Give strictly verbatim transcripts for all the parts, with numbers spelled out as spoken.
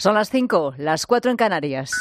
Son las cinco, las cuatro en Canarias.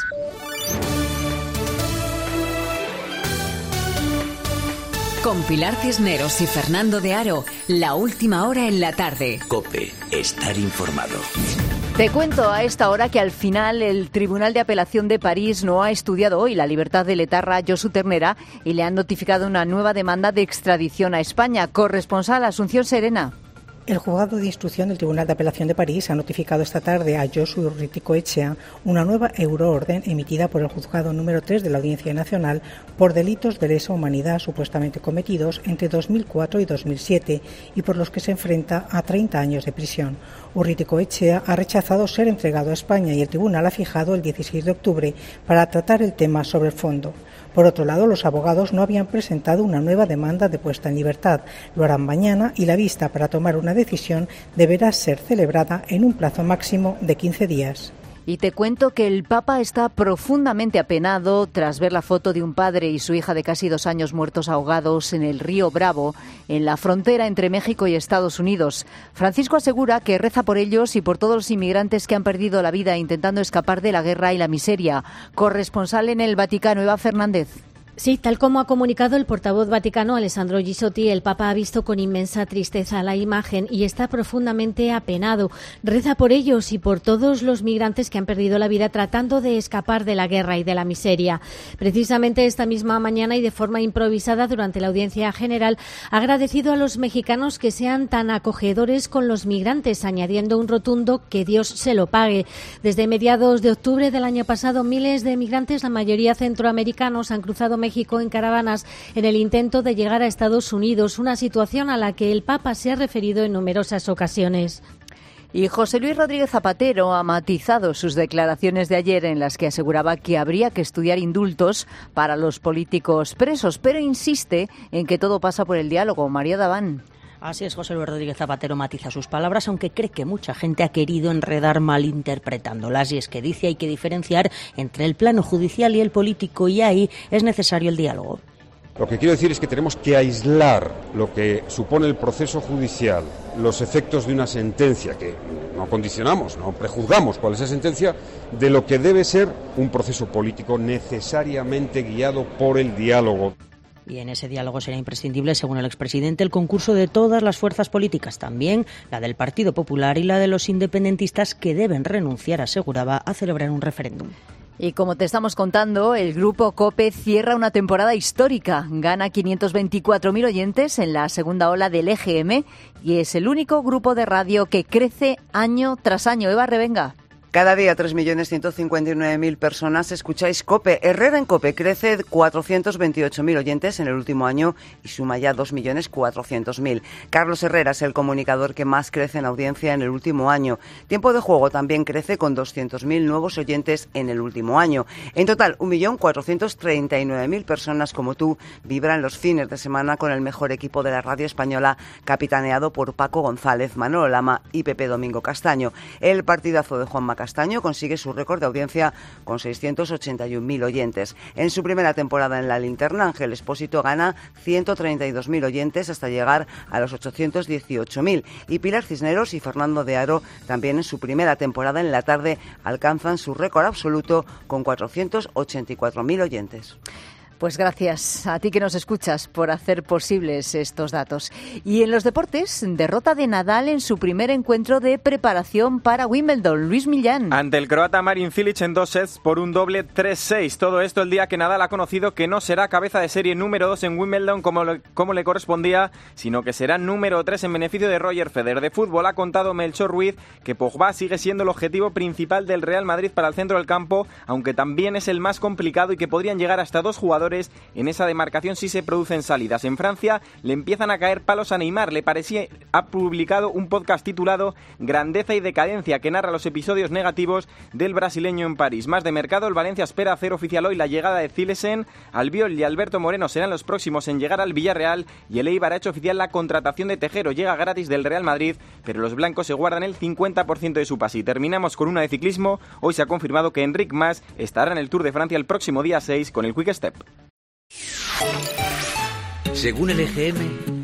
Con Pilar Cisneros y Fernando de Aro, la última hora en la tarde. COPE, estar informado. Te cuento a esta hora que al final el Tribunal de Apelación de París no ha estudiado hoy la libertad del etarra Josu Ternera y le han notificado una nueva demanda de extradición a España. Corresponsal Asunción Serena. El juzgado de instrucción del Tribunal de Apelación de París ha notificado esta tarde a Josu Urruticoetxea una nueva euroorden emitida por el juzgado número tres de la Audiencia Nacional por delitos de lesa humanidad supuestamente cometidos entre dos mil cuatro y dos mil siete y por los que se enfrenta a treinta años de prisión. Urruticoetxea ha rechazado ser entregado a España y el tribunal ha fijado el dieciséis de octubre para tratar el tema sobre el fondo. Por otro lado, los abogados no habían presentado una nueva demanda de puesta en libertad. Lo harán mañana y la vista para tomar una decisión deberá ser celebrada en un plazo máximo de quince días. Y te cuento que el Papa está profundamente apenado tras ver la foto de un padre y su hija de casi dos años muertos ahogados en el río Bravo, en la frontera entre México y Estados Unidos. Francisco asegura que reza por ellos y por todos los inmigrantes que han perdido la vida intentando escapar de la guerra y la miseria. Corresponsal en el Vaticano, Eva Fernández. Sí, tal como ha comunicado el portavoz vaticano Alessandro Gisotti, el Papa ha visto con inmensa tristeza la imagen y está profundamente apenado. Reza por ellos y por todos los migrantes que han perdido la vida tratando de escapar de la guerra y de la miseria. Precisamente esta misma mañana y de forma improvisada durante la audiencia general ha agradecido a los mexicanos que sean tan acogedores con los migrantes, añadiendo un rotundo que Dios se lo pague. Desde mediados de octubre del año pasado, miles de migrantes, la mayoría centroamericanos, han cruzado México México en caravanas en el intento de llegar a Estados Unidos, una situación a la que el Papa se ha referido en numerosas ocasiones. Y José Luis Rodríguez Zapatero ha matizado sus declaraciones de ayer en las que aseguraba que habría que estudiar indultos para los políticos presos, pero insiste en que todo pasa por el diálogo. María Daván. Así es, José Luis Rodríguez Zapatero matiza sus palabras, aunque cree que mucha gente ha querido enredar malinterpretándolas. Y es que dice hay que diferenciar entre el plano judicial y el político, y ahí es necesario el diálogo. Lo que quiero decir es que tenemos que aislar lo que supone el proceso judicial, los efectos de una sentencia, que no condicionamos, no prejuzgamos cuál es esa sentencia, de lo que debe ser un proceso político necesariamente guiado por el diálogo. Y en ese diálogo será imprescindible, según el expresidente, el concurso de todas las fuerzas políticas, también la del Partido Popular y la de los independentistas, que deben renunciar, aseguraba, a celebrar un referéndum. Y como te estamos contando, el grupo COPE cierra una temporada histórica. Gana quinientos veinticuatro mil oyentes en la segunda ola del E G M y es el único grupo de radio que crece año tras año. Eva Revenga. Cada día tres millones ciento cincuenta y nueve mil personas escucháis COPE. Herrera en COPE crece cuatrocientos veintiocho mil oyentes en el último año y suma ya dos millones cuatrocientos mil. Carlos Herrera es el comunicador que más crece en audiencia en el último año. Tiempo de Juego también crece con doscientos mil nuevos oyentes en el último año. En total, un millón cuatrocientos treinta y nueve mil personas como tú vibran los fines de semana con el mejor equipo de la radio española, capitaneado por Paco González, Manolo Lama y Pepe Domingo Castaño. El partidazo de Juanma Castaño consigue su récord de audiencia con seiscientos ochenta y un mil oyentes. En su primera temporada en la linterna, Ángel Expósito gana ciento treinta y dos mil oyentes hasta llegar a los ochocientos dieciocho mil. Y Pilar Cisneros y Fernando de Aro también en su primera temporada en la tarde alcanzan su récord absoluto con cuatrocientos ochenta y cuatro mil oyentes. Pues gracias a ti que nos escuchas por hacer posibles estos datos. Y en los deportes, derrota de Nadal en su primer encuentro de preparación para Wimbledon. Luis Millán. Ante el croata Marin Cilic en dos sets por un doble tres seis. Todo esto el día que Nadal ha conocido que no será cabeza de serie número dos en Wimbledon como le, como le correspondía, sino que será número tres en beneficio de Roger Federer. De fútbol ha contado Melchor Ruiz que Pogba sigue siendo el objetivo principal del Real Madrid para el centro del campo, aunque también es el más complicado y que podrían llegar hasta dos jugadores en esa demarcación si se producen salidas. En Francia le empiezan a caer palos a Neymar. Le parecía, ha publicado un podcast titulado Grandeza y Decadencia, que narra los episodios negativos del brasileño en París. Más de mercado, el Valencia espera hacer oficial hoy la llegada de Zilesen. Albiol y Alberto Moreno serán los próximos en llegar al Villarreal y el Eibar ha hecho oficial la contratación de Tejero. Llega gratis del Real Madrid, pero los blancos se guardan el cincuenta por ciento de su pase. Y terminamos con una de ciclismo. Hoy se ha confirmado que Enric Mas estará en el Tour de Francia el próximo día seis con el Quick Step. Según el E G M,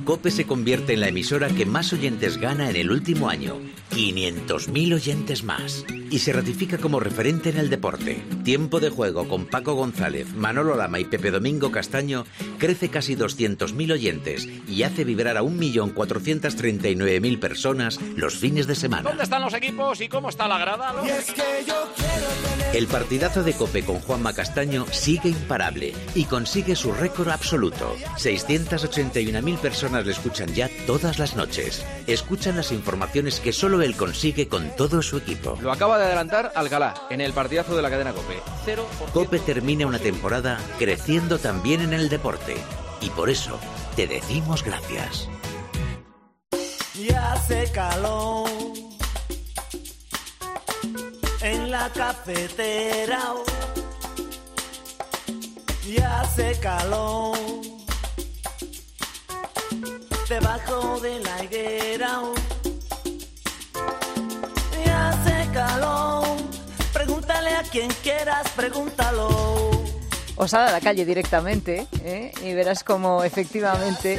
COPE se convierte en la emisora que más oyentes gana en el último año. quinientos mil oyentes más. Y se ratifica como referente en el deporte. Tiempo de Juego con Paco González, Manolo Lama y Pepe Domingo Castaño crece casi doscientos mil oyentes y hace vibrar a un millón cuatrocientos treinta y nueve mil personas los fines de semana. ¿Dónde están los equipos y cómo está la grada? ¿No? Es que yo quiero... El partidazo de COPE con Juanma Castaño sigue imparable y consigue su récord absoluto. seiscientas ochenta y una mil personas le escuchan ya todas las noches. Escuchan las informaciones que solo él consigue con todo su equipo. Lo acaba de adelantar Alcalá en el partidazo de la cadena COPE. cero por ciento. COPE termina una temporada creciendo también en el deporte. Y por eso te decimos gracias. Ya hace calor en la cafetera. Ya hace calor debajo de la higuera. Ya hace calor. Pregúntale a quien quieras, pregúntalo. O sal a la calle directamente, ¿eh? Y verás cómo efectivamente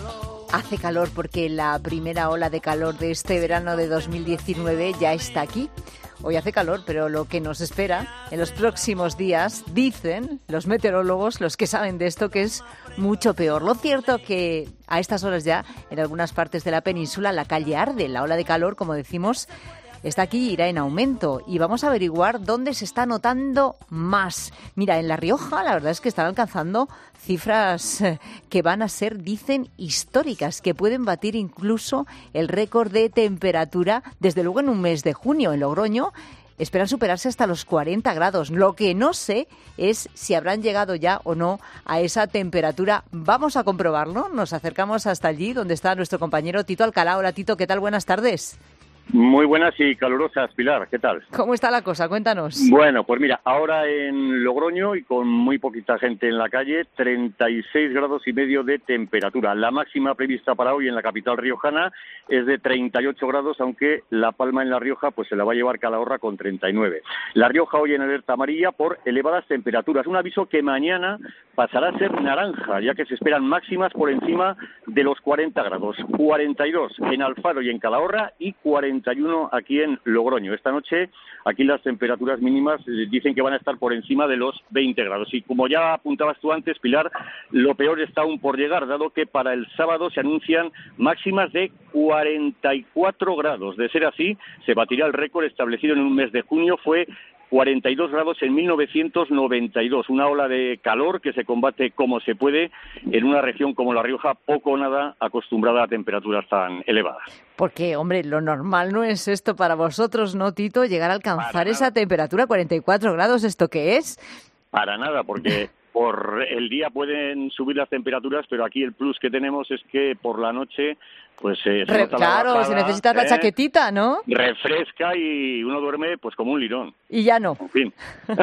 hace calor, porque la primera ola de calor de este verano de dos mil diecinueve ya está aquí. Hoy hace calor, pero lo que nos espera en los próximos días, dicen los meteorólogos, los que saben de esto, que es mucho peor. Lo cierto que a estas horas ya, en algunas partes de la península, la calle arde. La ola de calor, como decimos, está aquí y irá en aumento. Y vamos a averiguar dónde se está notando más. Mira, en La Rioja la verdad es que están alcanzando cifras que van a ser, dicen, históricas, que pueden batir incluso el récord de temperatura, desde luego en un mes de junio. En Logroño esperan superarse hasta los cuarenta grados. Lo que no sé es si habrán llegado ya o no a esa temperatura. Vamos a comprobarlo. Nos acercamos hasta allí, donde está nuestro compañero Tito Alcalá. Hola, Tito, ¿qué tal? Buenas tardes. Muy buenas y calurosas, Pilar, ¿qué tal? ¿Cómo está la cosa? Cuéntanos. Bueno, pues mira, ahora en Logroño y con muy poquita gente en la calle, treinta y seis grados y medio de temperatura. La máxima prevista para hoy en la capital riojana es de treinta y ocho grados, aunque La Palma en La Rioja pues se la va a llevar Calahorra con treinta y nueve. La Rioja hoy en alerta amarilla por elevadas temperaturas. Un aviso que mañana pasará a ser naranja, ya que se esperan máximas por encima de los cuarenta grados. cuarenta y dos en Alfaro y en Calahorra y cuarenta y uno aquí en Logroño. Esta noche aquí las temperaturas mínimas dicen que van a estar por encima de los veinte grados. Y como ya apuntabas tú antes, Pilar, lo peor está aún por llegar, dado que para el sábado se anuncian máximas de cuarenta y cuatro grados. De ser así, se batirá el récord establecido en un mes de junio. Fue cuarenta y dos grados en mil novecientos noventa y dos, una ola de calor que se combate como se puede en una región como La Rioja, poco o nada acostumbrada a temperaturas tan elevadas. Porque, hombre, lo normal no es esto para vosotros, ¿no, Tito? Llegar a alcanzar esa temperatura, cuarenta y cuatro grados, ¿esto qué es? Para nada, porque por el día pueden subir las temperaturas, pero aquí el plus que tenemos es que por la noche pues eh, se Re, nota claro, la bajada, si necesitas ¿eh? la chaquetita, ¿no? Refresca y uno duerme pues como un lirón. Y ya no. En fin.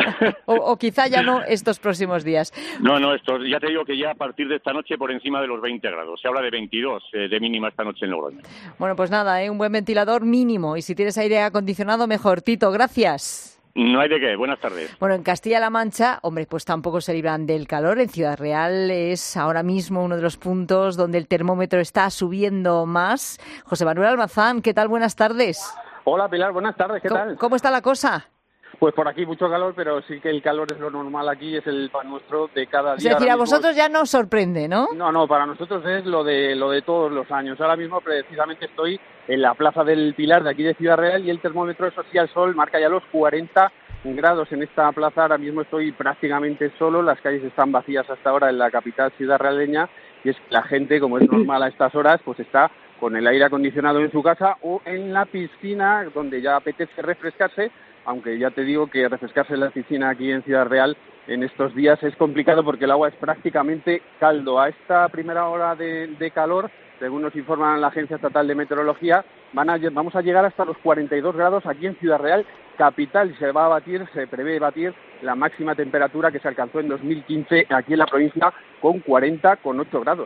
o, o quizá ya no estos próximos días. No, no, estos, ya te digo que ya a partir de esta noche por encima de los veinte grados. Se habla de veintidós eh, de mínima esta noche en Logroño. Bueno, pues nada, ¿eh? Un buen ventilador mínimo. Y si tienes aire acondicionado, mejor. Tito, gracias. No hay de qué. Buenas tardes. Bueno, en Castilla-La Mancha, hombre, pues tampoco se libran del calor. En Ciudad Real es ahora mismo uno de los puntos donde el termómetro está subiendo más. José Manuel Almazán, ¿qué tal? Buenas tardes. Hola, Pilar. Buenas tardes. ¿Qué ¿Cómo, tal? ¿Cómo está la cosa? Pues por aquí mucho calor, pero sí que el calor es lo normal aquí, es el pan nuestro de cada día. Es decir, a vosotros ya no os sorprende, ¿no? No, no, para nosotros es lo de lo de todos los años. Ahora mismo precisamente estoy en la Plaza del Pilar de aquí de Ciudad Real y el termómetro, eso sí, al sol marca ya los cuarenta grados en esta plaza. Ahora mismo estoy prácticamente solo, las calles están vacías hasta ahora en la capital ciudadrealeña y es que la gente, como es normal a estas horas, pues está con el aire acondicionado en su casa o en la piscina donde ya apetece refrescarse, aunque ya te digo que refrescarse en la piscina aquí en Ciudad Real en estos días es complicado porque el agua es prácticamente caldo. A esta primera hora de, de calor, según nos informa la Agencia Estatal de Meteorología, van a, vamos a llegar hasta los cuarenta y dos grados aquí en Ciudad Real capital. Se va a batir, se prevé batir la máxima temperatura que se alcanzó en dos mil quince aquí en la provincia con cuarenta coma ocho grados.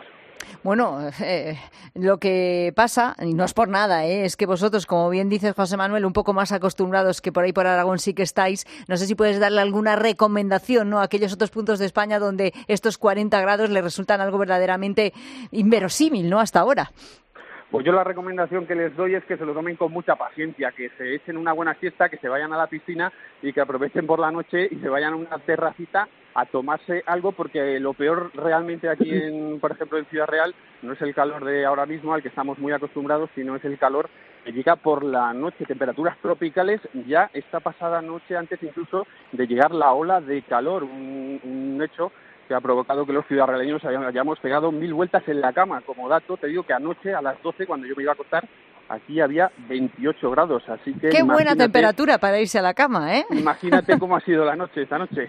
Bueno, eh, lo que pasa, y no es por nada, ¿eh? es que vosotros, como bien dices José Manuel, un poco más acostumbrados que por ahí por Aragón sí que estáis, no sé si puedes darle alguna recomendación, ¿no?, a aquellos otros puntos de España donde estos cuarenta grados les resultan algo verdaderamente inverosímil, ¿no?, hasta ahora. Pues yo la recomendación que les doy es que se lo tomen con mucha paciencia, que se echen una buena siesta, que se vayan a la piscina y que aprovechen por la noche y se vayan a una terracita a tomarse algo, porque lo peor realmente aquí, en, por ejemplo, en Ciudad Real, no es el calor de ahora mismo al que estamos muy acostumbrados, sino es el calor que llega por la noche. Temperaturas tropicales ya esta pasada noche, antes incluso de llegar la ola de calor, un, un hecho que ha provocado que los ciudadraleños hayamos pegado mil vueltas en la cama. Como dato, te digo que anoche a las doce, cuando yo me iba a acostar, aquí había veintiocho grados, así que... ¡Qué buena temperatura para irse a la cama, eh! Imagínate cómo ha sido la noche, esta noche.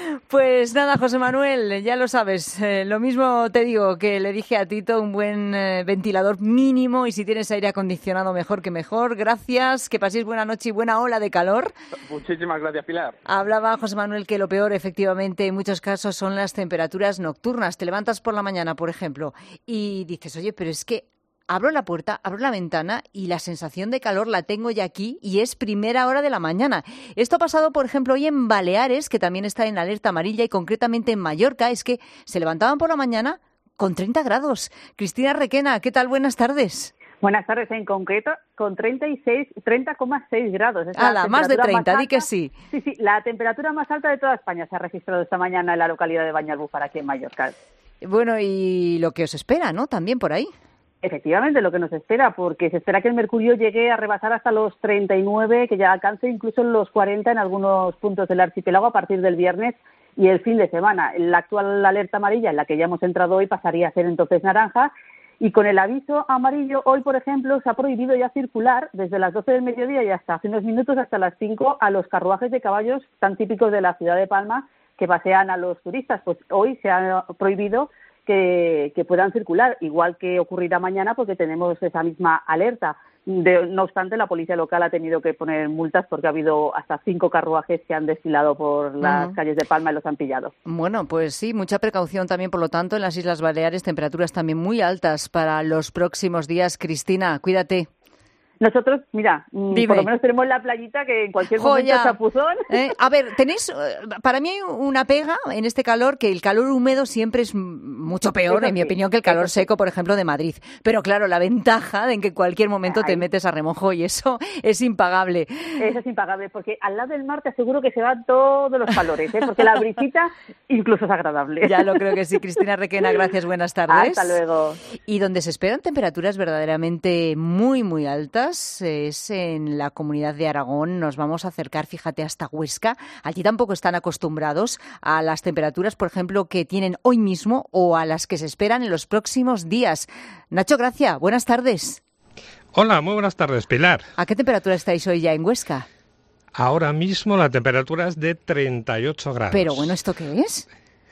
Pues nada, José Manuel, ya lo sabes, eh, lo mismo te digo que le dije a Tito, un buen eh, ventilador mínimo, y si tienes aire acondicionado mejor que mejor. Gracias, que paséis buena noche y buena ola de calor. Muchísimas gracias, Pilar. Hablaba José Manuel que lo peor, efectivamente, en muchos casos son las temperaturas nocturnas. Te levantas por la mañana, por ejemplo, y dices, oye, pero es que abro la puerta, abro la ventana y la sensación de calor la tengo ya aquí y es primera hora de la mañana. Esto ha pasado, por ejemplo, hoy en Baleares, que también está en alerta amarilla, y concretamente en Mallorca. Es que se levantaban por la mañana con treinta grados. Cristina Requena, ¿qué tal? Buenas tardes. Buenas tardes, en concreto con treinta y seis, treinta coma seis grados. Es ¡Hala, más de treinta, di que sí! Sí, sí, la temperatura más alta de toda España se ha registrado esta mañana en la localidad de Banyalbufar, aquí en Mallorca. Bueno, y lo que os espera, ¿no?, también por ahí. Efectivamente, lo que nos espera, porque se espera que el mercurio llegue a rebasar hasta los treinta y nueve, que ya alcance incluso los cuarenta en algunos puntos del archipiélago a partir del viernes y el fin de semana. La actual alerta amarilla, en la que ya hemos entrado hoy, pasaría a ser entonces naranja, y con el aviso amarillo, hoy, por ejemplo, se ha prohibido ya circular desde las doce del mediodía y hasta hace unos minutos, hasta las cinco, a los carruajes de caballos tan típicos de la ciudad de Palma que pasean a los turistas. Pues hoy se ha prohibido Que, que puedan circular, igual que ocurrirá mañana, porque tenemos esa misma alerta. De, no obstante, la policía local ha tenido que poner multas porque ha habido hasta cinco carruajes que han desfilado por las uh-huh. calles de Palma y los han pillado. Bueno, pues sí, mucha precaución también, por lo tanto, en las Islas Baleares, temperaturas también muy altas para los próximos días. Cristina, cuídate. Nosotros, mira, Dime. por lo menos tenemos la playita que en cualquier momento Joya. chapuzón. ¿Eh? A ver, tenéis, para mí hay una pega en este calor, que el calor húmedo siempre es mucho peor, Eso en mi sí. opinión, que el calor seco, por ejemplo, de Madrid. Pero claro, la ventaja de que en cualquier momento Ay. te metes a remojo, y eso es impagable. Eso es impagable, porque al lado del mar te aseguro que se van todos los calores, ¿eh? Porque la brisita incluso es agradable. Ya lo creo que sí. Cristina Requena, gracias, buenas tardes. Hasta luego. Y donde se esperan temperaturas verdaderamente muy, muy altas es en la Comunidad de Aragón. Nos vamos a acercar, fíjate, hasta Huesca. Allí tampoco están acostumbrados a las temperaturas, por ejemplo, que tienen hoy mismo o a las que se esperan en los próximos días. Nacho Gracia, buenas tardes. Hola, muy buenas tardes, Pilar. ¿A qué temperatura estáis hoy ya en Huesca? Ahora mismo la temperatura es de treinta y ocho grados. Pero bueno, ¿esto qué es?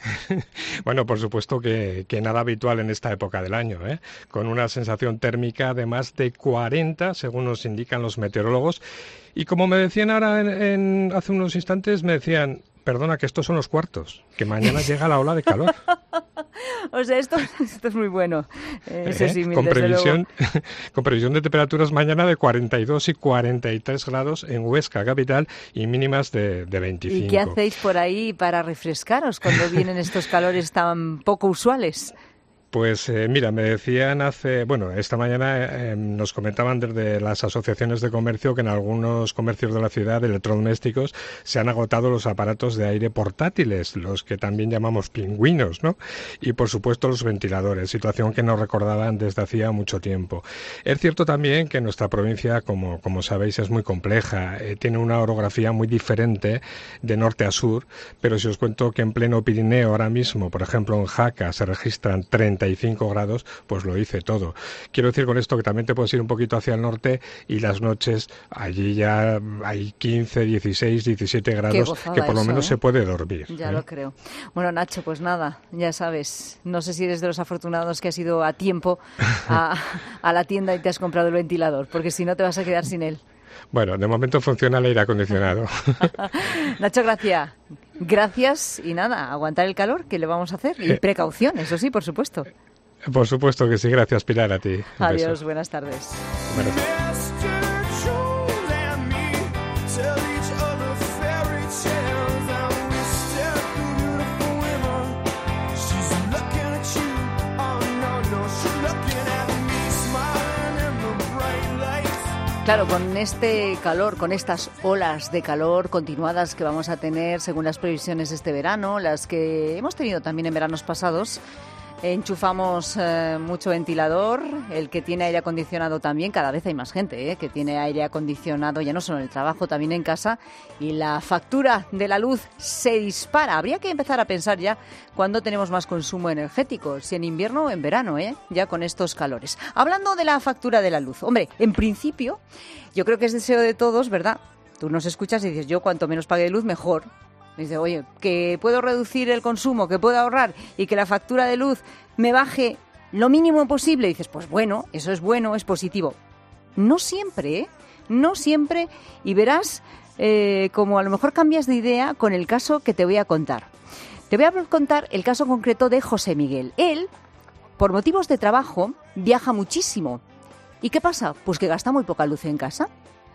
Bueno, por supuesto que, que nada habitual en esta época del año, ¿eh? Con una sensación térmica de más de cuarenta, según nos indican los meteorólogos. Y como me decían ahora en, en, hace unos instantes, me decían, perdona, que estos son los cuartos, que mañana llega la ola de calor. O sea, esto, esto es muy bueno. Eh, ¿Eh? símil, con, previsión, con previsión de temperaturas mañana de cuarenta y dos y cuarenta y tres grados en Huesca capital y mínimas de, de veinticinco. ¿Y qué hacéis por ahí para refrescaros cuando vienen estos calores tan poco usuales? Pues eh, mira, me decían hace, bueno, esta mañana eh, nos comentaban desde las asociaciones de comercio que en algunos comercios de la ciudad de electrodomésticos se han agotado los aparatos de aire portátiles, los que también llamamos pingüinos, ¿no? Y por supuesto los ventiladores, situación que nos recordaban desde hacía mucho tiempo. Es cierto también que nuestra provincia, como, como sabéis, es muy compleja, eh, tiene una orografía muy diferente de norte a sur, pero si os cuento que en pleno Pirineo ahora mismo, por ejemplo en Jaca, se registran treinta y cinco grados, pues lo hice todo. Quiero decir con esto que también te puedes ir un poquito hacia el norte y las noches allí ya hay quince, dieciséis, diecisiete grados, que por lo eso, menos ¿eh? se puede dormir. Ya ¿eh? lo creo. Bueno, Nacho, pues nada, ya sabes, no sé si eres de los afortunados que has ido a tiempo a, a la tienda y te has comprado el ventilador, porque si no te vas a quedar sin él. Bueno, de momento funciona el aire acondicionado. Nacho, gracias. Gracias y nada, aguantar el calor, que le vamos a hacer. Y precaución, eso sí, por supuesto. Por supuesto que sí, gracias Pilar, a ti. Un Adiós, beso. buenas tardes. Buenas tardes. Claro, con este calor, con estas olas de calor continuadas que vamos a tener según las previsiones de este verano, las que hemos tenido también en veranos pasados, enchufamos eh, mucho ventilador, el que tiene aire acondicionado también, cada vez hay más gente eh, que tiene aire acondicionado, ya no solo en el trabajo, también en casa, y la factura de la luz se dispara. Habría que empezar a pensar ya cuándo tenemos más consumo energético, si en invierno o en verano, eh, ya con estos calores. Hablando de la factura de la luz, hombre, en principio, yo creo que es deseo de todos, ¿verdad? Tú nos escuchas y dices, yo cuanto menos pague de luz, mejor. Dice, oye, que puedo reducir el consumo, que puedo ahorrar y que la factura de luz me baje lo mínimo posible. Y dices, pues bueno, eso es bueno, es positivo. No siempre, ¿eh? No siempre. Y verás eh, como a lo mejor cambias de idea con el caso que te voy a contar. Te voy a contar el caso concreto de José Miguel. Él, por motivos de trabajo, viaja muchísimo. ¿Y qué pasa? Pues que gasta muy poca luz en casa.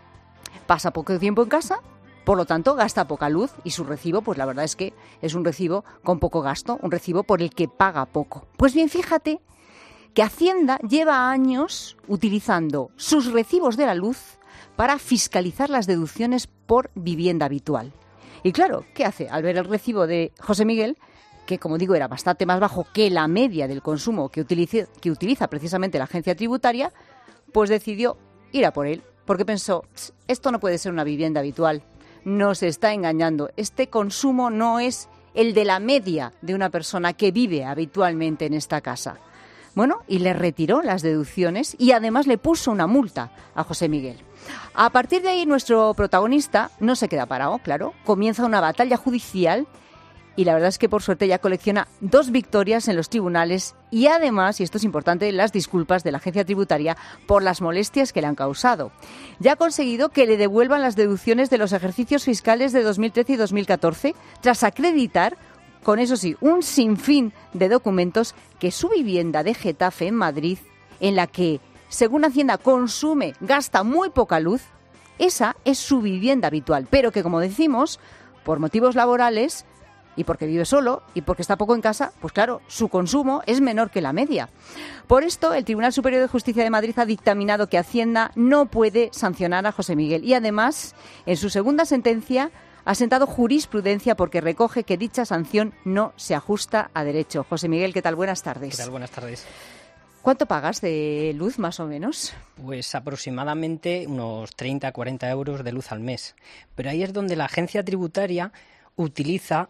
Pasa poco tiempo en casa. Por lo tanto, gasta poca luz y su recibo, pues la verdad es que es un recibo con poco gasto, un recibo por el que paga poco. Pues bien, fíjate que Hacienda lleva años utilizando sus recibos de la luz para fiscalizar las deducciones por vivienda habitual. Y claro, ¿qué hace? Al ver el recibo de José Miguel, que como digo era bastante más bajo que la media del consumo que utiliza, que utiliza precisamente la agencia tributaria, pues decidió ir a por él, porque pensó, esto no puede ser una vivienda habitual. Nos está engañando. Este consumo no es el de la media de una persona que vive habitualmente en esta casa. Bueno, y le retiró las deducciones y además le puso una multa a José Miguel. A partir de ahí, nuestro protagonista no se queda parado, claro. Comienza una batalla judicial y la verdad es que por suerte ya colecciona dos victorias en los tribunales y además, y esto es importante, las disculpas de la agencia tributaria por las molestias que le han causado. Ya ha conseguido que le devuelvan las deducciones de los ejercicios fiscales de dos mil trece y dos mil catorce tras acreditar, con eso sí, un sinfín de documentos que su vivienda de Getafe en Madrid, en la que, según Hacienda, consume, gasta muy poca luz, esa es su vivienda habitual, pero que, como decimos, por motivos laborales y porque vive solo y porque está poco en casa, pues claro, su consumo es menor que la media. Por esto, el Tribunal Superior de Justicia de Madrid ha dictaminado que Hacienda no puede sancionar a José Miguel y además, en su segunda sentencia, ha sentado jurisprudencia porque recoge que dicha sanción no se ajusta a derecho. José Miguel, ¿qué tal? Buenas tardes. ¿Qué tal? Buenas tardes. ¿Cuánto pagas de luz, más o menos? Pues aproximadamente unos treinta a cuarenta euros de luz al mes. Pero ahí es donde la agencia tributaria utiliza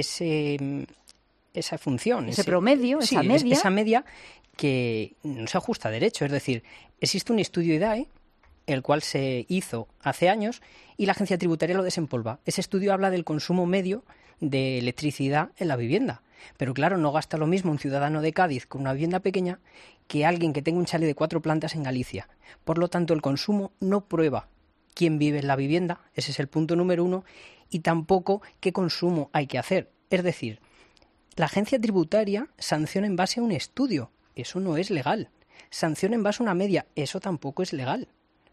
ese, esa función. Ese, ese promedio, sí, esa media. esa media que no se ajusta a derecho. Es decir, existe un estudio I D A E, el cual se hizo hace años, y la agencia tributaria lo desempolva. Ese estudio habla del consumo medio de electricidad en la vivienda. Pero claro, no gasta lo mismo un ciudadano de Cádiz con una vivienda pequeña que alguien que tenga un chalet de cuatro plantas en Galicia. Por lo tanto, el consumo no prueba quién vive en la vivienda, ese es el punto número uno, y tampoco qué consumo hay que hacer. Es decir, la agencia tributaria sanciona en base a un estudio. Eso no es legal. Sanciona en base a una media. Eso tampoco es legal.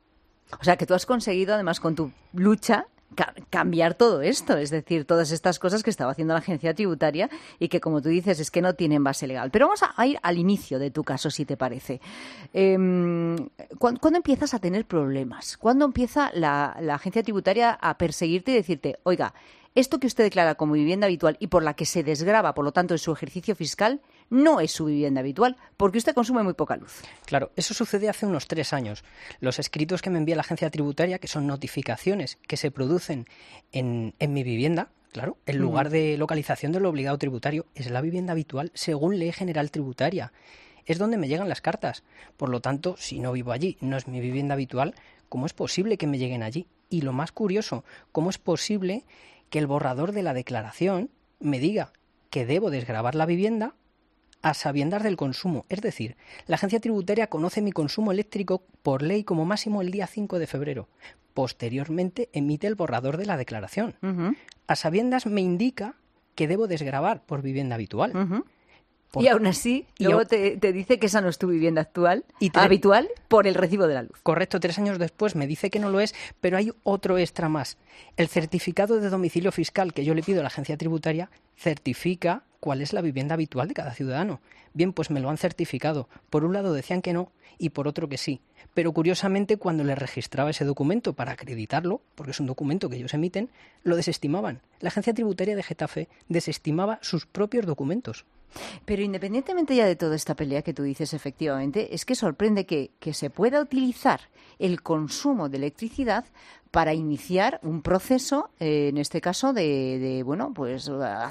O sea, que tú has conseguido, además, con tu lucha, ca- cambiar todo esto. Es decir, todas estas cosas que estaba haciendo la agencia tributaria y que, como tú dices, es que no tienen base legal. Pero vamos a, a ir al inicio de tu caso, si te parece. Eh, ¿cuándo, ¿Cuándo empiezas a tener problemas? ¿Cuándo empieza la, la agencia tributaria a perseguirte y decirte, oiga, esto que usted declara como vivienda habitual y por la que se desgrava, por lo tanto, en su ejercicio fiscal, no es su vivienda habitual, porque usted consume muy poca luz? Claro, eso sucede hace unos tres años. Los escritos que me envía la agencia tributaria, que son notificaciones que se producen en, en mi vivienda, claro, el lugar de localización del obligado tributario es la vivienda habitual según Ley General Tributaria. Es donde me llegan las cartas. Por lo tanto, si no vivo allí, no es mi vivienda habitual, ¿cómo es posible que me lleguen allí? Y lo más curioso, ¿cómo es posible que el borrador de la declaración me diga que debo desgravar la vivienda a sabiendas del consumo? Es decir, la agencia tributaria conoce mi consumo eléctrico por ley como máximo el día cinco de febrero. Posteriormente emite el borrador de la declaración. Uh-huh. A sabiendas me indica que debo desgravar por vivienda habitual. Uh-huh. Por... Y aún así, y luego aún... te, te dice que esa no es tu vivienda actual, y tre... habitual, por el recibo de la luz. Correcto, tres años después me dice que no lo es, pero hay otro extra más. El certificado de domicilio fiscal que yo le pido a la agencia tributaria certifica cuál es la vivienda habitual de cada ciudadano. Bien, pues me lo han certificado. Por un lado decían que no y por otro que sí. Pero curiosamente, cuando les registraba ese documento para acreditarlo, porque es un documento que ellos emiten, lo desestimaban. La agencia tributaria de Getafe desestimaba sus propios documentos. Pero independientemente ya de toda esta pelea que tú dices, efectivamente, es que sorprende que, que se pueda utilizar el consumo de electricidad para iniciar un proceso, eh, en este caso, de, de bueno, pues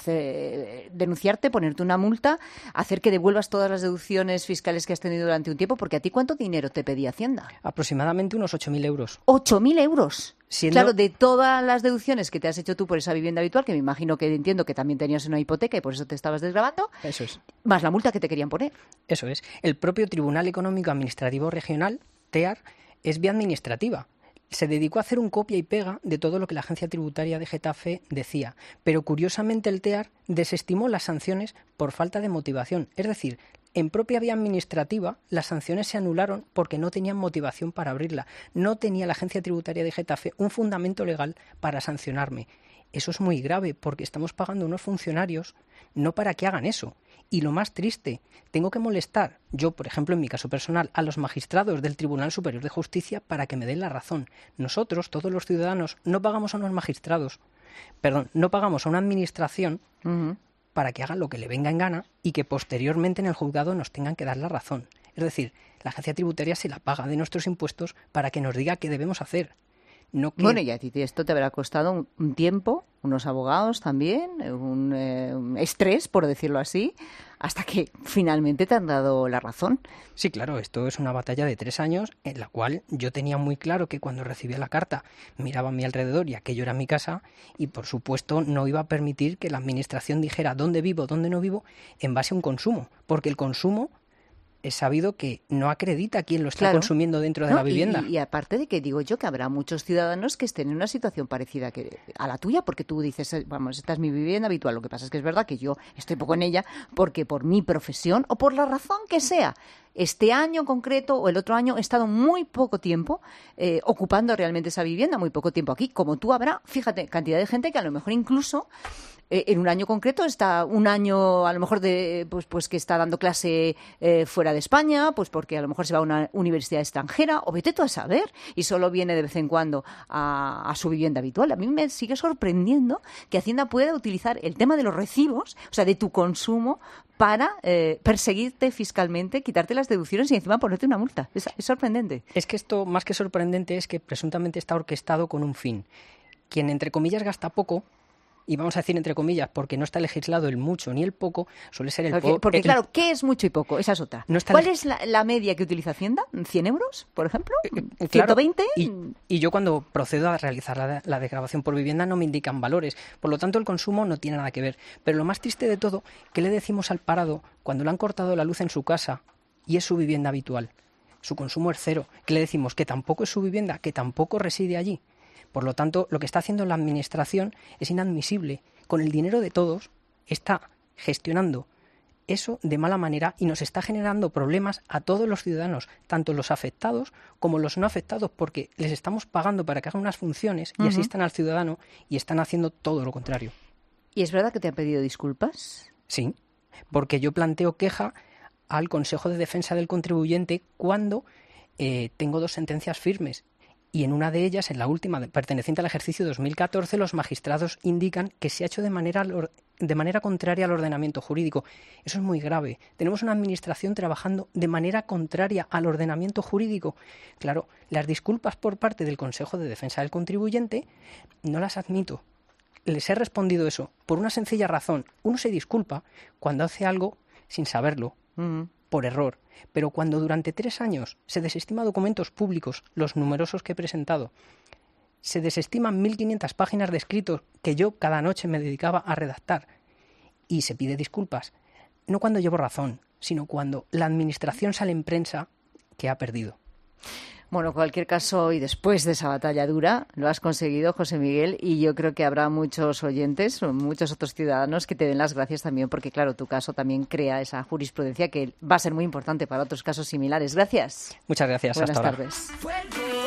hacer, denunciarte, ponerte una multa, hacer que devuelvas todas las deducciones fiscales que has tenido durante un tiempo, porque a ti, ¿cuánto dinero te pedía Hacienda? Aproximadamente unos ocho mil euros. ¿ocho mil euros? Siendo... Claro, de todas las deducciones que te has hecho tú por esa vivienda habitual, que me imagino que entiendo que también tenías una hipoteca y por eso te estabas desgravando. Eso es. Más la multa que te querían poner. Eso es. El propio Tribunal Económico Administrativo Regional, T E A R, es vía administrativa. Se dedicó a hacer un copia y pega de todo lo que la agencia tributaria de Getafe decía. Pero curiosamente el T E A R desestimó las sanciones por falta de motivación. Es decir, en propia vía administrativa, las sanciones se anularon porque no tenían motivación para abrirla. No tenía la agencia tributaria de Getafe un fundamento legal para sancionarme. Eso es muy grave porque estamos pagando a unos funcionarios no para que hagan eso. Y lo más triste, tengo que molestar, yo, por ejemplo, en mi caso personal, a los magistrados del Tribunal Superior de Justicia para que me den la razón. Nosotros, todos los ciudadanos, no pagamos a unos magistrados, perdón, no pagamos a una administración uh-huh. para que hagan lo que le venga en gana y que posteriormente en el juzgado nos tengan que dar la razón. Es decir, la agencia tributaria se la paga de nuestros impuestos para que nos diga qué debemos hacer. No que... Bueno, y a ti esto te habrá costado un, un tiempo, unos abogados también, un, eh, un estrés, por decirlo así, hasta que finalmente te han dado la razón. Sí, claro, esto es una batalla de tres años en la cual yo tenía muy claro que cuando recibía la carta miraba a mi alrededor y aquello era mi casa y, por supuesto, no iba a permitir que la administración dijera dónde vivo, dónde no vivo en base a un consumo, porque el consumo... es sabido que no acredita quién lo está claro. consumiendo dentro de no, la vivienda. Y, y aparte de que digo yo que habrá muchos ciudadanos que estén en una situación parecida que a la tuya, porque tú dices, vamos, esta es mi vivienda habitual. Lo que pasa es que es verdad que yo estoy poco en ella porque por mi profesión o por la razón que sea, este año en concreto o el otro año he estado muy poco tiempo eh, ocupando realmente esa vivienda, muy poco tiempo aquí. Como tú habrá, fíjate, cantidad de gente que a lo mejor incluso... en un año concreto está un año a lo mejor de pues pues que está dando clase eh, fuera de España, pues porque a lo mejor se va a una universidad extranjera o vete tú a saber y solo viene de vez en cuando a, a su vivienda habitual. A mí me sigue sorprendiendo que Hacienda pueda utilizar el tema de los recibos, o sea, de tu consumo, para eh, perseguirte fiscalmente, quitarte las deducciones y encima ponerte una multa. Es, es sorprendente. Es que esto, más que sorprendente, es que presuntamente está orquestado con un fin. Quien, entre comillas, gasta poco, y vamos a decir entre comillas, porque no está legislado el mucho ni el poco, suele ser el porque, poco. Porque el, claro, ¿qué es mucho y poco? Esa es otra. No ¿Cuál es la, la media que utiliza Hacienda? ¿cien euros, por ejemplo? Eh, ¿ciento veinte? Claro, y, y yo cuando procedo a realizar la, la desgravación por vivienda no me indican valores, por lo tanto el consumo no tiene nada que ver. Pero lo más triste de todo, ¿qué le decimos al parado cuando le han cortado la luz en su casa y es su vivienda habitual? Su consumo es cero. ¿Qué le decimos? Que tampoco es su vivienda, que tampoco reside allí. Por lo tanto, lo que está haciendo la Administración es inadmisible. Con el dinero de todos está gestionando eso de mala manera y nos está generando problemas a todos los ciudadanos, tanto los afectados como los no afectados, porque les estamos pagando para que hagan unas funciones y uh-huh. asistan al ciudadano y están haciendo todo lo contrario. ¿Y es verdad que te han pedido disculpas? Sí, porque yo planteo queja al Consejo de Defensa del Contribuyente cuando eh, tengo dos sentencias firmes. Y en una de ellas, en la última, perteneciente al ejercicio dos mil catorce, los magistrados indican que se ha hecho de manera, de manera contraria al ordenamiento jurídico. Eso es muy grave. Tenemos una administración trabajando de manera contraria al ordenamiento jurídico. Claro, las disculpas por parte del Consejo de Defensa del Contribuyente no las admito. Les he respondido eso por una sencilla razón. Uno se disculpa cuando hace algo sin saberlo. Mm. Por error, pero cuando durante tres años se desestima documentos públicos, los numerosos que he presentado, se desestiman mil quinientas páginas de escritos que yo cada noche me dedicaba a redactar y se pide disculpas, no cuando llevo razón, sino cuando la administración sale en prensa que ha perdido. Bueno, en cualquier caso, y después de esa batalla dura, lo has conseguido, José Miguel, y yo creo que habrá muchos oyentes, muchos otros ciudadanos que te den las gracias también, porque claro, tu caso también crea esa jurisprudencia que va a ser muy importante para otros casos similares. Gracias. Muchas gracias. Buenas hasta tardes. Ahora.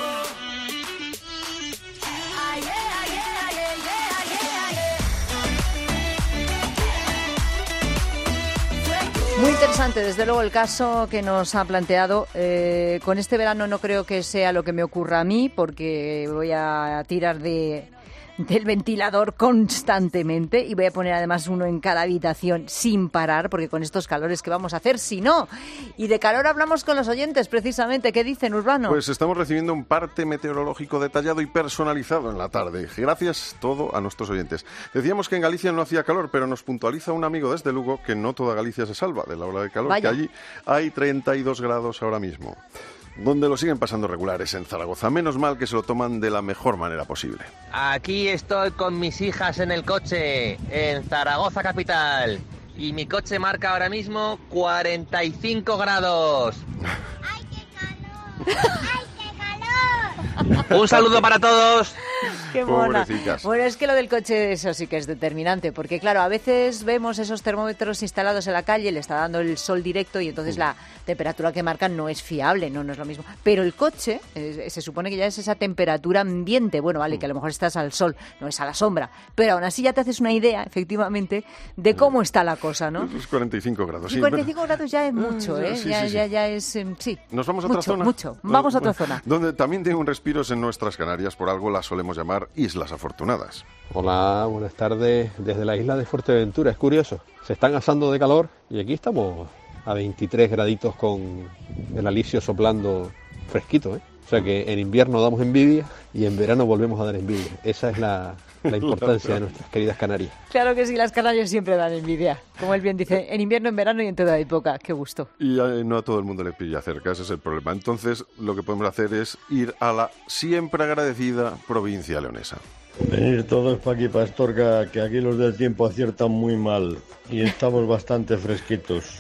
Muy interesante, desde luego, el caso que nos ha planteado. Eh, con este verano no creo que sea lo que me ocurra a mí, porque voy a tirar de... del ventilador constantemente y voy a poner además uno en cada habitación sin parar, porque con estos calores ¿qué vamos a hacer si no? Y de calor hablamos con los oyentes precisamente. ¿Qué dicen, Urbano? Pues estamos recibiendo un parte meteorológico detallado y personalizado en la tarde. Gracias todo a nuestros oyentes. Decíamos que en Galicia no hacía calor, pero nos puntualiza un amigo desde Lugo que no toda Galicia se salva de la ola de calor. Vaya. Que allí hay treinta y dos grados ahora mismo. Donde lo siguen pasando regulares en Zaragoza. Menos mal que se lo toman de la mejor manera posible. Aquí estoy con mis hijas en el coche, en Zaragoza capital. Y mi coche marca ahora mismo cuarenta y cinco grados. ¡Ay, qué calor! ¡Ay, qué calor! Un saludo para todos. Qué mona. Bueno, es que lo del coche, eso sí que es determinante, porque claro, a veces vemos esos termómetros instalados en la calle, le está dando el sol directo y entonces mm. la temperatura que marcan no es fiable, no, no es lo mismo. Pero el coche, eh, se supone que ya es esa temperatura ambiente, bueno, vale, mm. que a lo mejor estás al sol, no es a la sombra, pero aún así ya te haces una idea, efectivamente, de cómo está la cosa, ¿no? Pues cuarenta y cinco grados. Y sí, cuarenta y cinco pero... grados ya es mucho, ¿eh? Sí, ya, sí, sí. ya, ya es, eh, sí. ¿Nos vamos a mucho, otra zona? Mucho, vamos a otra bueno, zona. Donde también tiene un respiro es en nuestras Canarias, por algo las solemos llamar Islas Afortunadas. Hola, buenas tardes desde la isla de Fuerteventura. Es curioso, se están asando de calor y aquí estamos a veintitrés graditos con el alisio soplando fresquito, ¿eh? O sea que en invierno damos envidia y en verano volvemos a dar envidia. Esa es la, la importancia de nuestras queridas Canarias. Claro que sí, las Canarias siempre dan envidia. Como él bien dice, en invierno, en verano y en toda época. Qué gusto. Y no a todo el mundo le pilla cerca, ese es el problema. Entonces, lo que podemos hacer es ir a la siempre agradecida provincia leonesa. Venir todos para aquí, para Astorga, que aquí los del tiempo aciertan muy mal y estamos bastante fresquitos.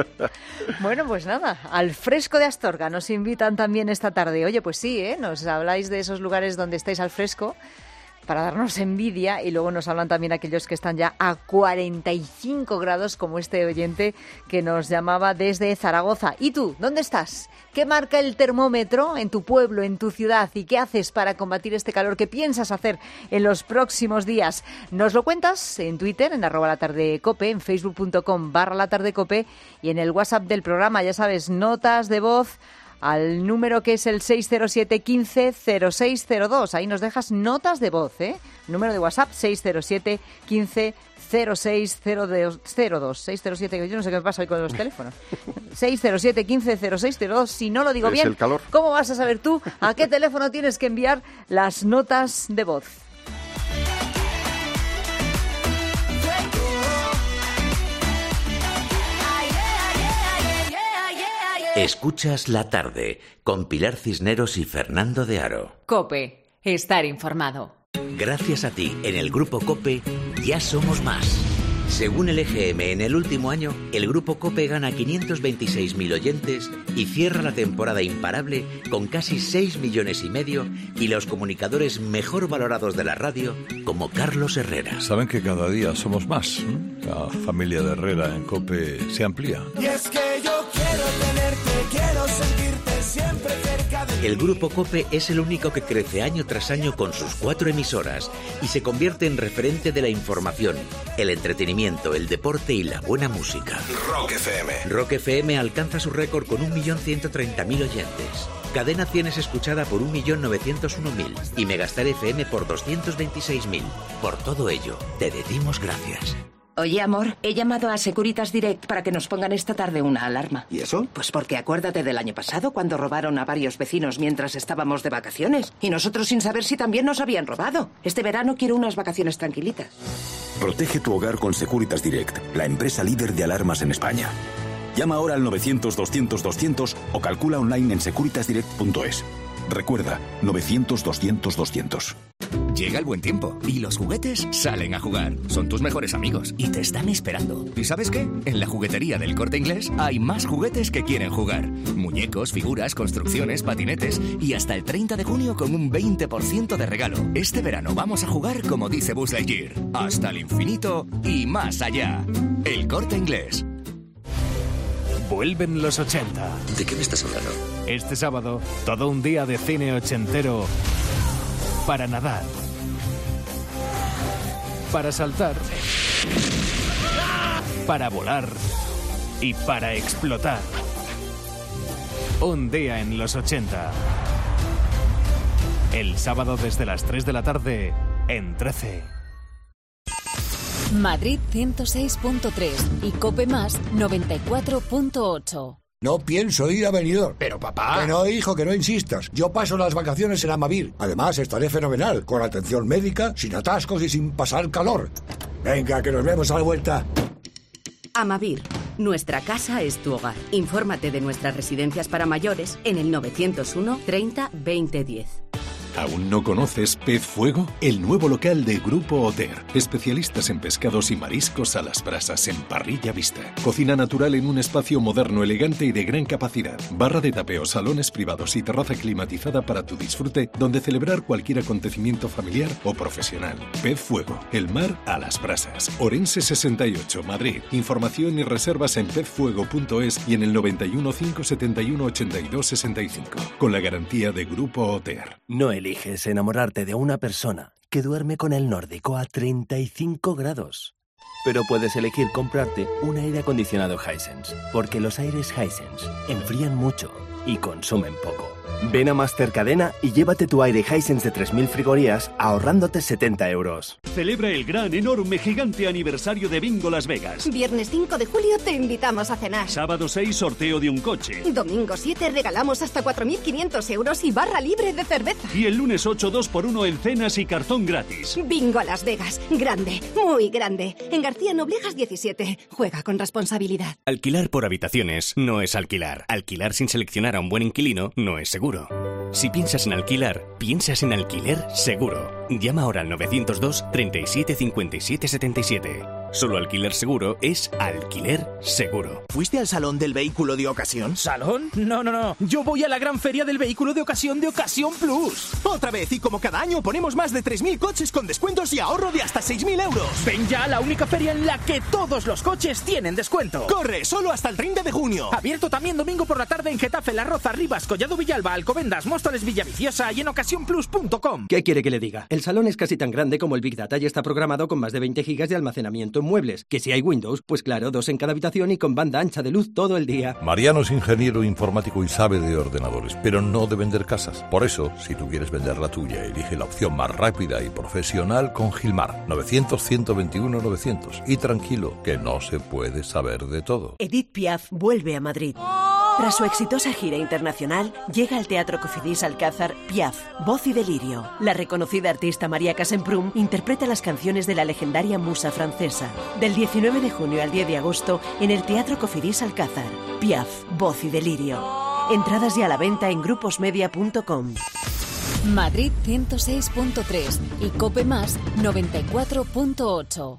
Bueno, pues nada, al fresco de Astorga nos invitan también esta tarde. Oye, pues sí, ¿eh? Nos habláis de esos lugares donde estáis al fresco para darnos envidia y luego nos hablan también aquellos que están ya a cuarenta y cinco grados, como este oyente que nos llamaba desde Zaragoza. ¿Y tú, dónde estás? ¿Qué marca el termómetro en tu pueblo, en tu ciudad? ¿Y qué haces para combatir este calor? ¿Qué piensas hacer en los próximos días? Nos lo cuentas en Twitter, en arroba la tarde cope, en facebook.com barra la tarde cope y en el WhatsApp del programa, ya sabes, notas de voz al número que es el seis cero siete, quince, cero seis cero dos. Ahí nos dejas notas de voz, ¿eh? Número de WhatsApp seis cero siete, quince, cero seis cero dos. seis cero siete, yo no sé qué me pasa hoy con los teléfonos. seis cero siete, quince, cero seis cero dos. Si no lo digo es bien, el calor. ¿Cómo vas a saber tú a qué teléfono tienes que enviar las notas de voz? Escuchas La Tarde con Pilar Cisneros y Fernando de Aro. COPE. Estar informado. Gracias a ti, en el Grupo COPE ya somos más. Según el E G M, en el último año, el Grupo COPE gana quinientos veintiséis mil oyentes y cierra la temporada imparable con casi seis millones y medio y los comunicadores mejor valorados de la radio, como Carlos Herrera. Saben que cada día somos más. La familia de Herrera en COPE se amplía. Y es que yo quiero tenerte, quiero sentirte siempre cerca de mí. El Grupo COPE es el único que crece año tras año con sus cuatro emisoras y se convierte en referente de la información, el entretenimiento, el deporte y la buena música. Rock F M. Rock F M alcanza su récord con un millón ciento treinta mil oyentes. Cadena cien es escuchada por un millón novecientos uno mil y Megastar F M por doscientos veintiséis mil. Por todo ello, te decimos gracias. Oye, amor, he llamado a Securitas Direct para que nos pongan esta tarde una alarma. ¿Y eso? Pues porque acuérdate del año pasado cuando robaron a varios vecinos mientras estábamos de vacaciones. Y nosotros sin saber si también nos habían robado. Este verano quiero unas vacaciones tranquilitas. Protege tu hogar con Securitas Direct, la empresa líder de alarmas en España. Llama ahora al novecientos, doscientos, doscientos o calcula online en securitas direct punto es. Recuerda, novecientos, doscientos, doscientos. Llega el buen tiempo y los juguetes salen a jugar. Son tus mejores amigos y te están esperando. ¿Y sabes qué? En la juguetería del Corte Inglés hay más juguetes que quieren jugar. Muñecos, figuras, construcciones, patinetes y hasta el treinta de junio con un veinte por ciento de regalo. Este verano vamos a jugar como dice Buzz Lightyear. Hasta el infinito y más allá. El Corte Inglés. Vuelven los ochenta. ¿De qué me estás hablando? Este sábado, todo un día de cine ochentero para nadar, para saltar, para volar y para explotar. Un día en los ochenta. El sábado desde las tres de la tarde en trece. Madrid ciento seis punto tres y Cope Más noventa y cuatro punto ocho. No pienso ir a Benidorm. Pero papá... Que no, hijo, que no insistas. Yo paso las vacaciones en Amavir. Además, estaré fenomenal, con atención médica, sin atascos y sin pasar calor. Venga, que nos vemos a la vuelta. Amavir. Nuestra casa es tu hogar. Infórmate de nuestras residencias para mayores en el novecientos uno treinta veinte diez. ¿Aún no conoces Pez Fuego? El nuevo local de Grupo Oter. Especialistas en pescados y mariscos a las brasas en parrilla vista. Cocina natural en un espacio moderno, elegante y de gran capacidad. Barra de tapeo, salones privados y terraza climatizada para tu disfrute, donde celebrar cualquier acontecimiento familiar o profesional. Pez Fuego. El mar a las brasas. Orense sesenta y ocho, Madrid. Información y reservas en pez fuego punto es y en el noventa y uno, cinco setenta y uno, ochenta y dos sesenta y cinco. Con la garantía de Grupo Oter. No eliges enamorarte de una persona que duerme con el nórdico a treinta y cinco grados. Pero puedes elegir comprarte un aire acondicionado Hisense, porque los aires Hisense enfrían mucho y consumen poco. Ven a Master Cadena y llévate tu aire Hisense de tres mil frigorías ahorrándote setenta euros. Celebra el gran, enorme, gigante aniversario de Bingo Las Vegas. Viernes cinco de julio te invitamos a cenar. Sábado seis, sorteo de un coche. Domingo siete, regalamos hasta cuatro mil quinientos euros y barra libre de cerveza. Y el lunes ocho, dos por uno en cenas y cartón gratis. Bingo Las Vegas. Grande, muy grande. En García Noblejas diecisiete. Juega con responsabilidad. Alquilar por habitaciones no es alquilar. Alquilar sin seleccionar a un buen inquilino no es seguro. Si piensas en alquilar, piensas en Alquiler Seguro. Llama ahora al novecientos dos, treinta y siete, cincuenta y siete, setenta y siete. Solo Alquiler Seguro es Alquiler Seguro. ¿Fuiste al Salón del Vehículo de Ocasión? ¿Salón? No, no, no. Yo voy a la gran feria del vehículo de ocasión de Ocasión Plus. Otra vez, y como cada año ponemos más de tres mil coches con descuentos y ahorro de hasta seis mil euros. Ven ya a la única feria en la que todos los coches tienen descuento. ¡Corre! Solo hasta el treinta de junio. Abierto también domingo por la tarde en Getafe, La Roza, Rivas, Collado Villalba, Alcobendas, Móstoles, Villaviciosa y en ocasión plus punto com. ¿Qué quiere que le diga? El salón es casi tan grande como el Big Data y está programado con más de veinte gigas de almacenamiento en muebles. Que si hay Windows, pues claro, dos en cada habitación y con banda ancha de luz todo el día. Mariano es ingeniero informático y sabe de ordenadores, pero no de vender casas. Por eso, si tú quieres vender la tuya, elige la opción más rápida y profesional con Gilmar. novecientos, ciento veintiuno, novecientos. Y tranquilo, que no se puede saber de todo. Edith Piaf vuelve a Madrid. Tras su exitosa gira internacional, llega al Teatro Cofidis Alcázar Piaf, Voz y Delirio. La reconocida artista María Casemprum interpreta las canciones de la legendaria musa francesa. Del diecinueve de junio al diez de agosto en el Teatro Cofidis Alcázar. Piaf, Voz y Delirio. Entradas ya a la venta en gruposmedia punto com. Madrid ciento seis punto tres y Cope Más noventa y cuatro punto ocho.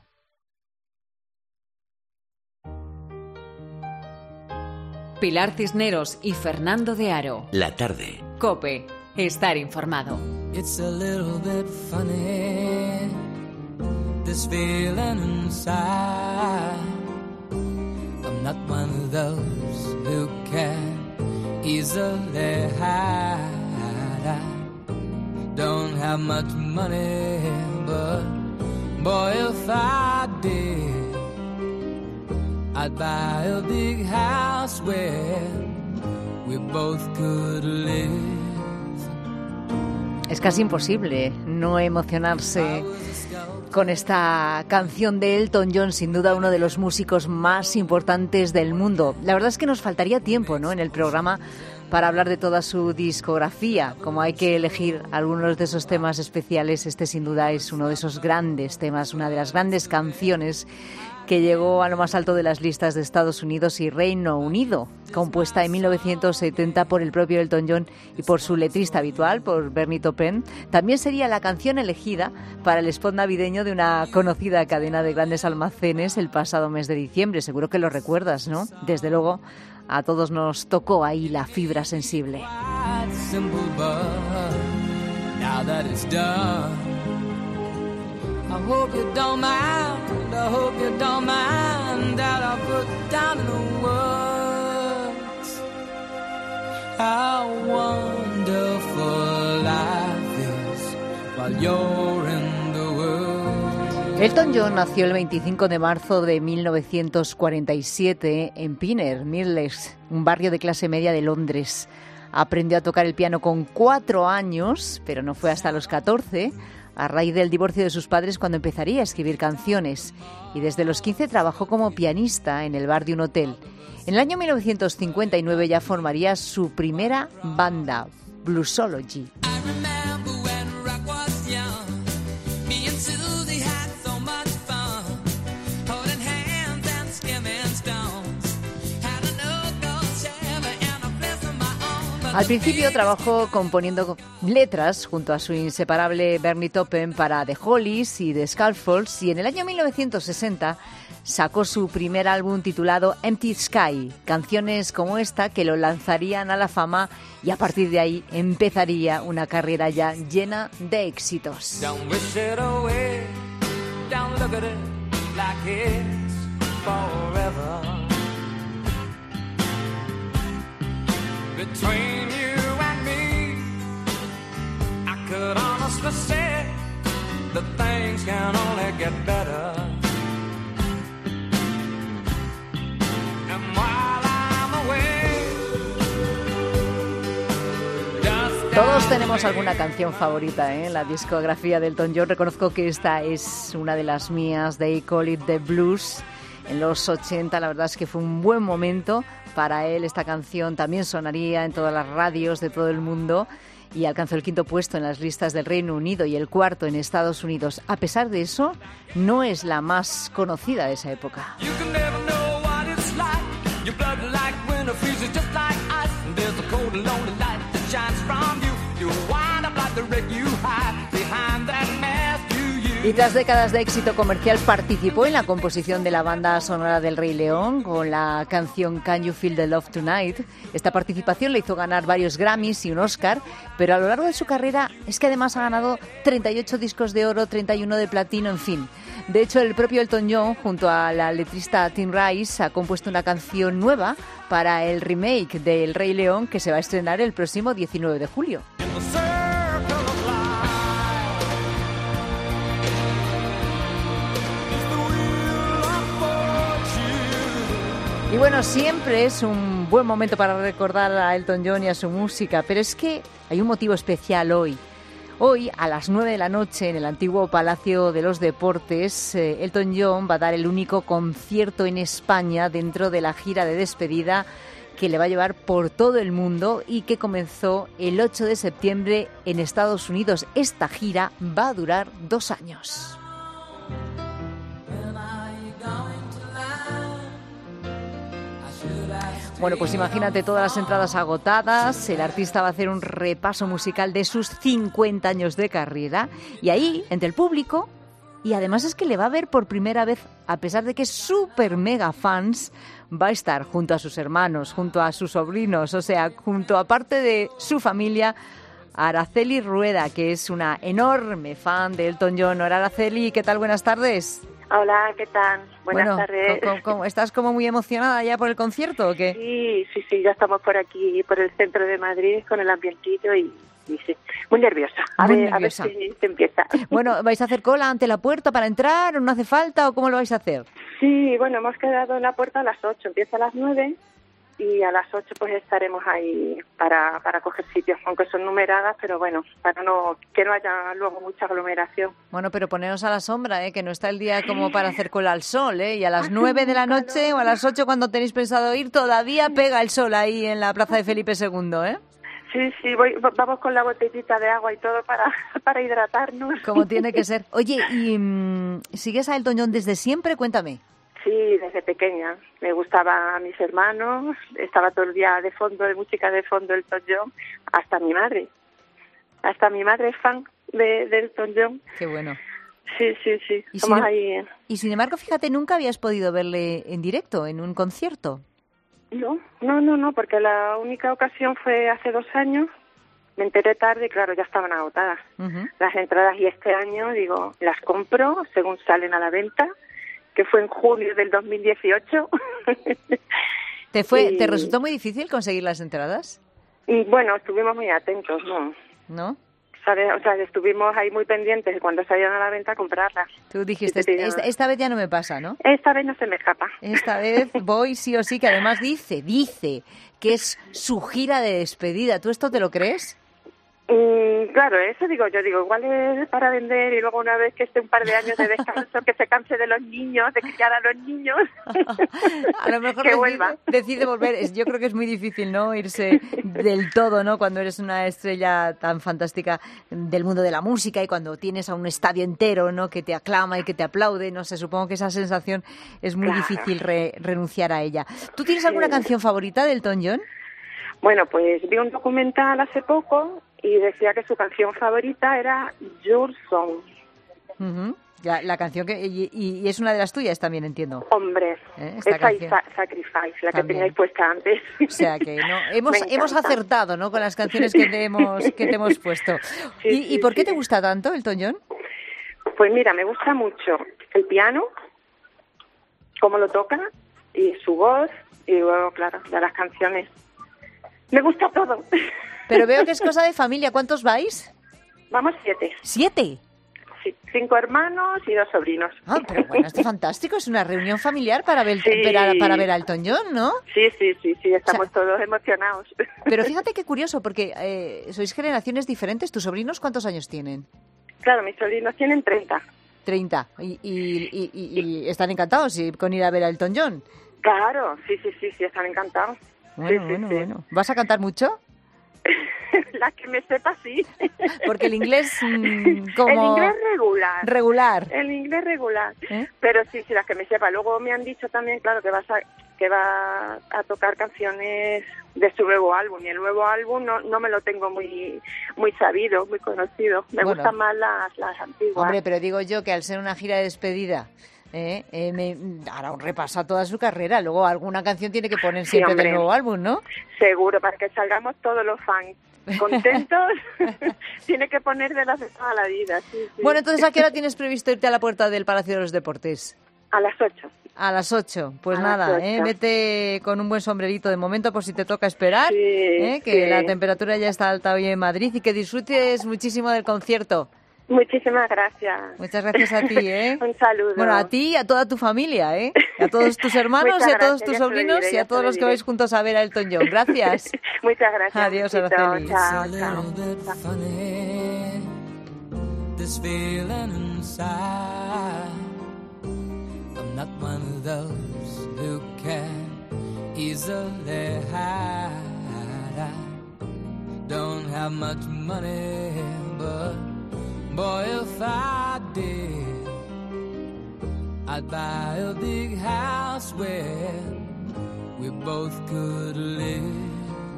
Pilar Cisneros y Fernando de Aro. La tarde. Cope, estar informado. It's a little bit funny, this feeling inside. I'm not one of those who can easily hide. I don't have much money, but boy, if I did, I'd buy a big house where we both could live. Es casi imposible no emocionarse con esta canción de Elton John, sin duda uno de los músicos más importantes del mundo. La verdad es que nos faltaría tiempo, ¿no?, en el programa para hablar de toda su discografía. Como hay que elegir algunos de esos temas especiales, este sin duda es uno de esos grandes temas, una de las grandes canciones que llegó a lo más alto de las listas de Estados Unidos y Reino Unido, compuesta en mil novecientos setenta por el propio Elton John y por su letrista habitual, por Bernie Taupin. También sería la canción elegida para el spot navideño de una conocida cadena de grandes almacenes el pasado mes de diciembre. Seguro que lo recuerdas, ¿no? Desde luego, a todos nos tocó ahí la fibra sensible. I hope you don't mind, I hope you don't mind that I put down in the words how wonderful life is while you're in the world. Elton John nació el veinticinco de marzo de mil novecientos cuarenta y siete en Pinner, Middlesex, un barrio de clase media de Londres. Aprendió a tocar el piano con cuatro años, pero no fue hasta los catorce, a raíz del divorcio de sus padres, cuando empezaría a escribir canciones. Y desde los quince trabajó como pianista en el bar de un hotel. En el año mil novecientos cincuenta y nueve ya formaría su primera banda, Bluesology. Al principio trabajó componiendo letras junto a su inseparable Bernie Taupin para The Hollies y The Scuffles, y en el año mil novecientos sesenta sacó su primer álbum titulado Empty Sky, canciones como esta que lo lanzarían a la fama, y a partir de ahí empezaría una carrera ya llena de éxitos. Between you and me, I could honestly say that things can only get better. And while I'm away, just todos tenemos alguna canción favorita, ¿eh? En la discografía de Elton John. Reconozco que esta es una de las mías, They Call It The Blues. En los ochenta, la verdad es que fue un buen momento para él. Esta canción también sonaría en todas las radios de todo el mundo y alcanzó el quinto puesto en las listas del Reino Unido y el cuarto en Estados Unidos. A pesar de eso, no es la más conocida de esa época. Y tras décadas de éxito comercial participó en la composición de la banda sonora del Rey León con la canción Can You Feel the Love Tonight. Esta participación le hizo ganar varios Grammys y un Oscar, pero a lo largo de su carrera es que además ha ganado treinta y ocho discos de oro, treinta y uno de platino, en fin. De hecho, el propio Elton John, junto a la letrista Tim Rice, ha compuesto una canción nueva para el remake de El Rey León, que se va a estrenar el próximo diecinueve de julio. Y bueno, siempre es un buen momento para recordar a Elton John y a su música, pero es que hay un motivo especial hoy. Hoy, a las nueve de la noche, en el antiguo Palacio de los Deportes, eh, Elton John va a dar el único concierto en España dentro de la gira de despedida que le va a llevar por todo el mundo y que comenzó el ocho de septiembre en Estados Unidos. Esta gira va a durar dos años. Bueno, pues imagínate todas las entradas agotadas. El artista va a hacer un repaso musical de sus cincuenta años de carrera. Y ahí, entre el público, y además es que le va a ver por primera vez, a pesar de que es súper mega fans, va a estar junto a sus hermanos, junto a sus sobrinos, o sea, junto a parte de su familia, Araceli Rueda, que es una enorme fan de Elton John. Hola, Araceli, ¿qué tal? Buenas tardes. Hola, ¿qué tal? Buenas bueno, tardes. ¿cómo, cómo, ¿Estás como muy emocionada ya por el concierto o qué? Sí, sí, sí, ya estamos por aquí, por el centro de Madrid, con el ambientillo y, y sí, muy nerviosa. A, muy ver, nerviosa. a ver si se empieza. Bueno, ¿vais a hacer cola ante la puerta para entrar o no hace falta o cómo lo vais a hacer? Sí, bueno, hemos quedado en la puerta a las ocho, empieza a las nueve y a las ocho pues estaremos ahí para, para coger sitios, aunque son numeradas, pero bueno, para no que no haya luego mucha aglomeración. Bueno, pero poneros a la sombra, ¿eh? Que no está el día como para hacer cola al sol, ¿eh? Y a las nueve de la noche o a las ocho cuando tenéis pensado ir, todavía pega el sol ahí en la plaza de Felipe segundo, ¿eh? Sí, sí, voy, vamos con la botellita de agua y todo para, para hidratarnos. Como tiene que ser. Oye, ¿y mmm, sigues a Elton John desde siempre? Cuéntame. Sí, desde pequeña. Me gustaba a mis hermanos, estaba todo el día de fondo, de música de fondo Elton John, hasta mi madre. Hasta mi madre es fan de, de Elton John. Qué bueno. Sí, sí, sí. Y Somos sin, ahí. Y sin embargo, fíjate, nunca habías podido verle en directo, en un concierto. No, no, no, no, porque la única ocasión fue hace dos años. Me enteré tarde y claro, ya estaban agotadas uh-huh. las entradas, y este año, digo, las compro según salen a la venta, que fue en junio del dos mil dieciocho. ¿Te fue, y... ¿Te resultó muy difícil conseguir las entradas? Y bueno, estuvimos muy atentos, ¿no? ¿No? ¿Sabes? O sea, estuvimos ahí muy pendientes de cuando salían a la venta a comprarlas. Tú dijiste, esta, esta vez ya no me pasa, ¿no? Esta vez no se me escapa. Esta vez voy sí o sí, que además dice, dice que es su gira de despedida. ¿Tú esto te lo crees? Mm, claro, eso digo yo, digo, igual es para vender y luego una vez que esté un par de años de descanso, que se canse de los niños, de criar a los niños, a lo mejor que decide, vuelva. decide volver. Yo creo que es muy difícil, ¿no?, irse del todo, ¿no?, cuando eres una estrella tan fantástica del mundo de la música y cuando tienes a un estadio entero, ¿no?, que te aclama y que te aplaude. No sé, supongo que esa sensación es muy claro. difícil re, renunciar a ella. ¿Tú tienes alguna sí. canción favorita de Elton John? Bueno, pues vi un documental hace poco y decía que su canción favorita era Your Song. Uh-huh. La, la canción que y, y es una de las tuyas también, entiendo. Hombre, ¿Eh? esa y sa- Sacrifice, la también. Que teníais puesta antes. O sea que no hemos hemos acertado, ¿no?, con las canciones que te hemos que te hemos puesto. Sí, ¿Y, sí, ¿Y por qué sí. te gusta tanto Elton John? Pues mira, me gusta mucho el piano, cómo lo toca y su voz, y luego, claro, de las canciones. Me gusta todo. Pero veo que es cosa de familia. ¿Cuántos vais? Vamos siete. ¿Siete? Sí, cinco hermanos y dos sobrinos. Ah, pero bueno, esto es fantástico. Es una reunión familiar para ver, sí. para, para ver a Elton John, ¿no? Sí, sí, sí, sí. Estamos o sea, todos emocionados. Pero fíjate qué curioso, porque eh, sois generaciones diferentes. ¿Tus sobrinos cuántos años tienen? Claro, mis sobrinos tienen treinta. treinta. Y, y, y, y, y están encantados con ir a ver a Elton John. Claro, sí, sí, sí, sí, están encantados. Bueno, sí, bueno, sí, bueno. ¿Vas a cantar mucho? La que me sepa, sí. Porque el inglés, mmm, como... El inglés regular. Regular. El inglés regular. ¿Eh? Pero sí, sí, las que me sepa. Luego me han dicho también, claro, que, vas a, que va a tocar canciones de su nuevo álbum. Y el nuevo álbum no, no me lo tengo muy muy sabido, muy conocido. Me bueno, gustan más las, las antiguas. Hombre, pero digo yo que al ser una gira de despedida... Eh, eh, me hará un repaso a toda su carrera. Luego alguna canción tiene que poner siempre sí, del nuevo álbum, ¿no? Seguro, para que salgamos todos los fans contentos. Tiene que poner de las de toda la vida. Sí, sí. Bueno, entonces, ¿a qué hora tienes previsto irte a la puerta del Palacio de los Deportes? A las ocho. A las ocho. Pues a nada, eh, vete con un buen sombrerito de momento por si te toca esperar, sí, eh, que sí. la temperatura ya está alta hoy en Madrid y que disfrutes muchísimo del concierto. Muchísimas gracias. Muchas gracias a ti, ¿eh? Un saludo. Bueno, a ti y a toda tu familia, ¿eh? A todos tus hermanos y a todos tus sobrinos diré, y a todos los que vais juntos a ver a Elton John. Gracias. Muchas gracias. Adiós, Araceli. Chao, chao. Boy, if I did, I'd buy a big house where we both could live.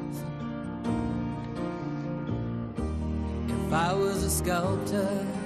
If I was a sculptor.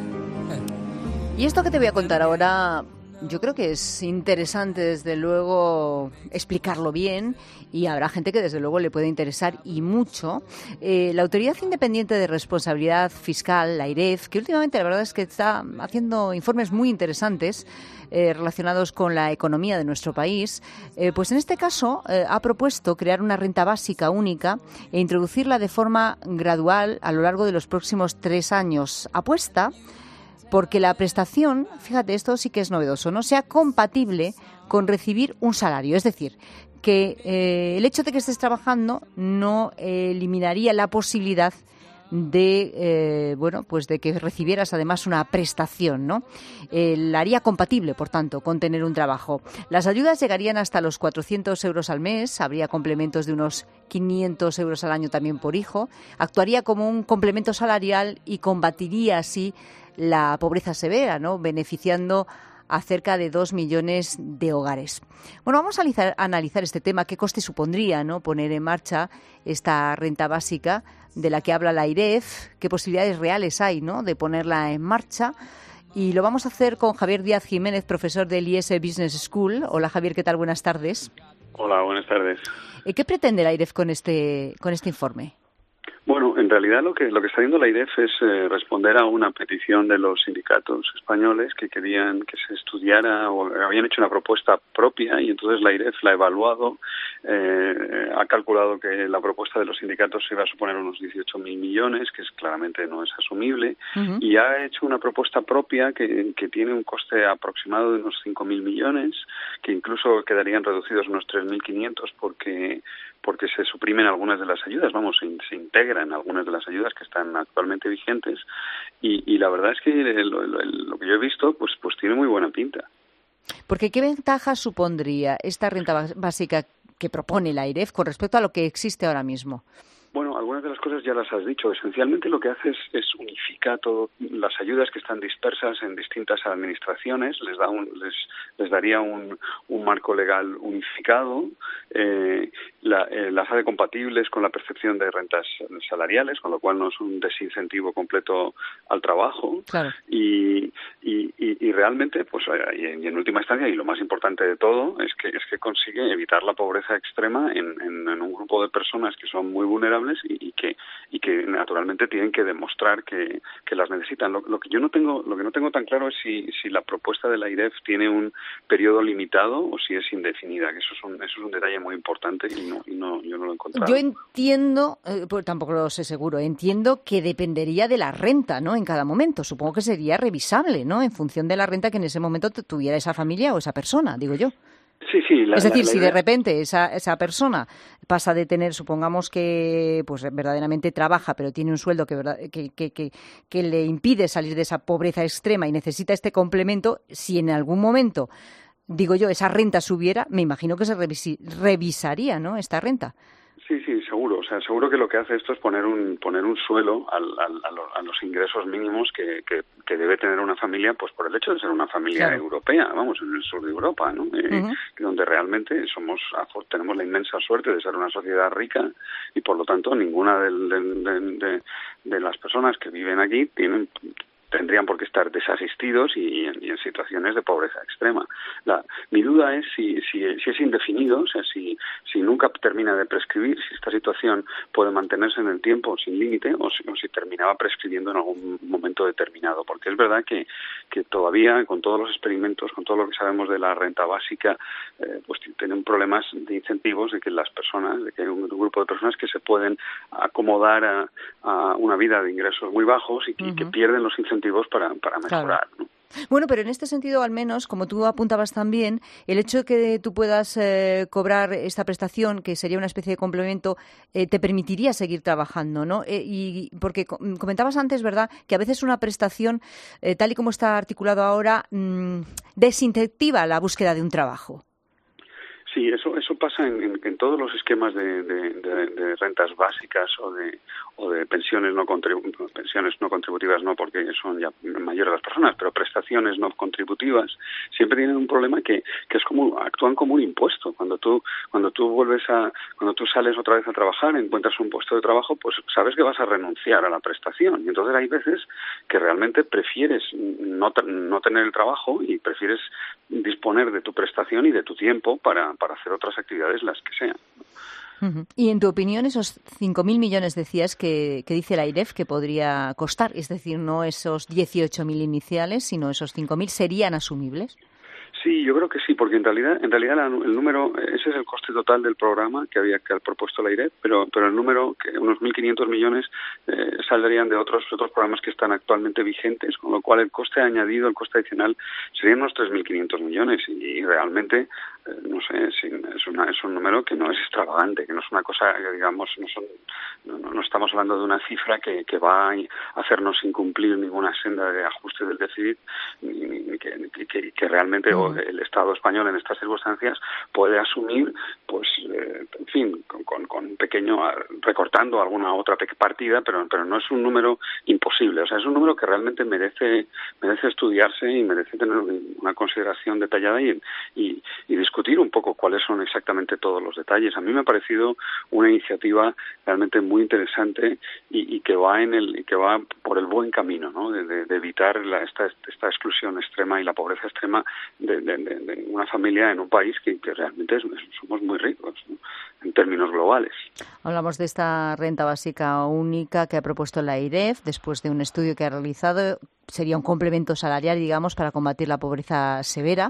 Y esto que te voy a contar ahora, yo creo que es interesante, desde luego, explicarlo bien, y habrá gente que desde luego le puede interesar y mucho. Eh, la Autoridad Independiente de Responsabilidad Fiscal, la AIREF, que últimamente la verdad es que está haciendo informes muy interesantes eh, relacionados con la economía de nuestro país, eh, pues en este caso eh, ha propuesto crear una renta básica única e introducirla de forma gradual a lo largo de los próximos tres años. Apuesta porque la prestación, fíjate, esto sí que es novedoso, no sea compatible con recibir un salario. Es decir, que eh, el hecho de que estés trabajando no eh, eliminaría la posibilidad de eh, bueno pues de que recibieras además una prestación, ¿no? Eh, la haría compatible, por tanto, con tener un trabajo. Las ayudas llegarían hasta los cuatrocientos euros al mes, habría complementos de unos quinientos euros al año también por hijo, actuaría como un complemento salarial y combatiría así la pobreza severa, ¿no? Beneficiando a cerca de dos millones de hogares. Bueno, vamos a analizar, a analizar este tema, qué coste supondría, ¿no?, poner en marcha esta renta básica de la que habla la AIREF, qué posibilidades reales hay, ¿no?, de ponerla en marcha. Y lo vamos a hacer con Javier Díaz Jiménez, profesor del I E S Business School. Hola, Javier, ¿qué tal? Buenas tardes. Hola, buenas tardes. ¿Qué pretende la AIREF con este, con este informe? Bueno, en realidad lo que lo que está haciendo la AIREF es eh, responder a una petición de los sindicatos españoles que querían que se estudiara o habían hecho una propuesta propia y entonces la AIREF la ha evaluado, eh, ha calculado que la propuesta de los sindicatos se iba a suponer unos dieciocho mil millones, que es, claramente no es asumible, uh-huh. y ha hecho una propuesta propia que, que tiene un coste aproximado de unos cinco mil millones, que incluso quedarían reducidos unos tres mil quinientos porque porque se suprimen algunas de las ayudas, vamos, se, se integran algunas de las ayudas que están actualmente vigentes y, y la verdad es que lo, lo, lo que yo he visto pues pues tiene muy buena pinta. Porque ¿qué ventaja supondría esta renta básica que propone la AIREF con respecto a lo que existe ahora mismo? Bueno, algunas de las cosas ya las has dicho. Esencialmente lo que hace es, es unifica todas las ayudas que están dispersas en distintas administraciones, les da un, les, les daría un, un marco legal unificado, eh, la, eh, las hace compatibles con la percepción de rentas salariales, con lo cual no es un desincentivo completo al trabajo. Claro. Y, y, y, y realmente, pues, y en, y en última instancia, y lo más importante de todo, es que es que consigue evitar la pobreza extrema en, en, en un grupo de personas que son muy vulnerables y, y que y que naturalmente tienen que demostrar que, que las necesitan. Lo, lo que yo no tengo lo que no tengo tan claro es si si la propuesta de la AIREF tiene un periodo limitado o si es indefinida, que eso es un eso es un detalle muy importante y no y no yo no lo he encontrado. Yo entiendo, eh, pues tampoco lo sé seguro, entiendo que dependería de la renta, ¿no?, en cada momento. Supongo que sería revisable, ¿no?, en función de la renta que en ese momento tuviera esa familia o esa persona, digo yo. Sí, sí. La, es decir, la, la si idea... de repente esa esa persona pasa de tener, supongamos que pues verdaderamente trabaja, pero tiene un sueldo que, verdad, que, que, que, que le impide salir de esa pobreza extrema y necesita este complemento, si en algún momento, digo yo, esa renta subiera, me imagino que se revisi- revisaría, ¿no?, esta renta. Sí, sí, seguro. O sea, seguro que lo que hace esto es poner un poner un suelo al, al, a, los, a los ingresos mínimos que, que, que debe tener una familia, pues por el hecho de ser una familia claro. europea, vamos, en el sur de Europa, ¿no? Eh, uh-huh. Donde realmente somos tenemos la inmensa suerte de ser una sociedad rica y por lo tanto ninguna de, de, de, de, de las personas que viven aquí tienen tendrían por qué estar desasistidos y en, y en situaciones de pobreza extrema. La, mi duda es si, si, si es indefinido, o sea, si, si nunca termina de prescribir, si esta situación puede mantenerse en el tiempo sin límite o si, o si terminaba prescribiendo en algún momento determinado. Porque es verdad que, que todavía, con todos los experimentos, con todo lo que sabemos de la renta básica, eh, pues tienen problemas de incentivos de que las personas, de que hay un, un grupo de personas que se pueden acomodar a, a una vida de ingresos muy bajos y que, uh-huh. que pierden los incentivos para, para mejorar, claro. ¿no? Bueno, pero en este sentido, al menos, como tú apuntabas también, el hecho de que tú puedas eh, cobrar esta prestación, que sería una especie de complemento, eh, te permitiría seguir trabajando, ¿no? Eh, y porque comentabas antes, ¿verdad?, que a veces una prestación, eh, tal y como está articulado ahora, mmm, desincentiva la búsqueda de un trabajo. Sí, eso eso pasa en, en, en todos los esquemas de, de, de, de rentas básicas o de o de pensiones no contribu- pensiones no contributivas, no porque son ya mayores las personas, pero prestaciones no contributivas siempre tienen un problema que, que es como actúan como un impuesto. Cuando tú cuando tú vuelves a cuando tú sales otra vez a trabajar, encuentras un puesto de trabajo, pues sabes que vas a renunciar a la prestación y entonces hay veces que realmente prefieres no no tener el trabajo y prefieres disponer de tu prestación y de tu tiempo para para hacer otras actividades, las que sean. Uh-huh. Y en tu opinión, esos cinco mil millones decías que, que dice la AIREF que podría costar, es decir, no esos dieciocho mil iniciales, sino esos cinco mil, ¿serían asumibles? Sí, yo creo que sí, porque en realidad, en realidad la, el número, ese es el coste total del programa que había que haber propuesto la AIREF, pero, pero el número, que unos mil quinientos millones, eh, saldrían de otros otros programas que están actualmente vigentes, con lo cual el coste añadido, el coste adicional, serían unos tres mil quinientos millones y, y realmente no sé, es, una, es un número que no es extravagante, que no es una cosa que, digamos, no son no, no estamos hablando de una cifra que, que va a hacernos incumplir ninguna senda de ajuste del déficit, ni, ni que, que, que realmente mm. el Estado español en estas circunstancias puede asumir, pues, eh, en fin, con, con, con un pequeño, recortando alguna otra partida, pero, pero no es un número imposible, o sea, es un número que realmente merece, merece estudiarse y merece tener una consideración detallada y, y, y discutir un poco cuáles son exactamente todos los detalles. A mí me ha parecido una iniciativa realmente muy interesante y, y que va en el y que va por el buen camino, ¿no? De, de, de evitar la, esta esta exclusión extrema y la pobreza extrema de, de, de, de una familia en un país que, que realmente es, somos muy ricos, ¿no? En términos globales. Hablamos de esta renta básica única que ha propuesto la I R E F después de un estudio que ha realizado. Sería un complemento salarial, digamos, para combatir la pobreza severa.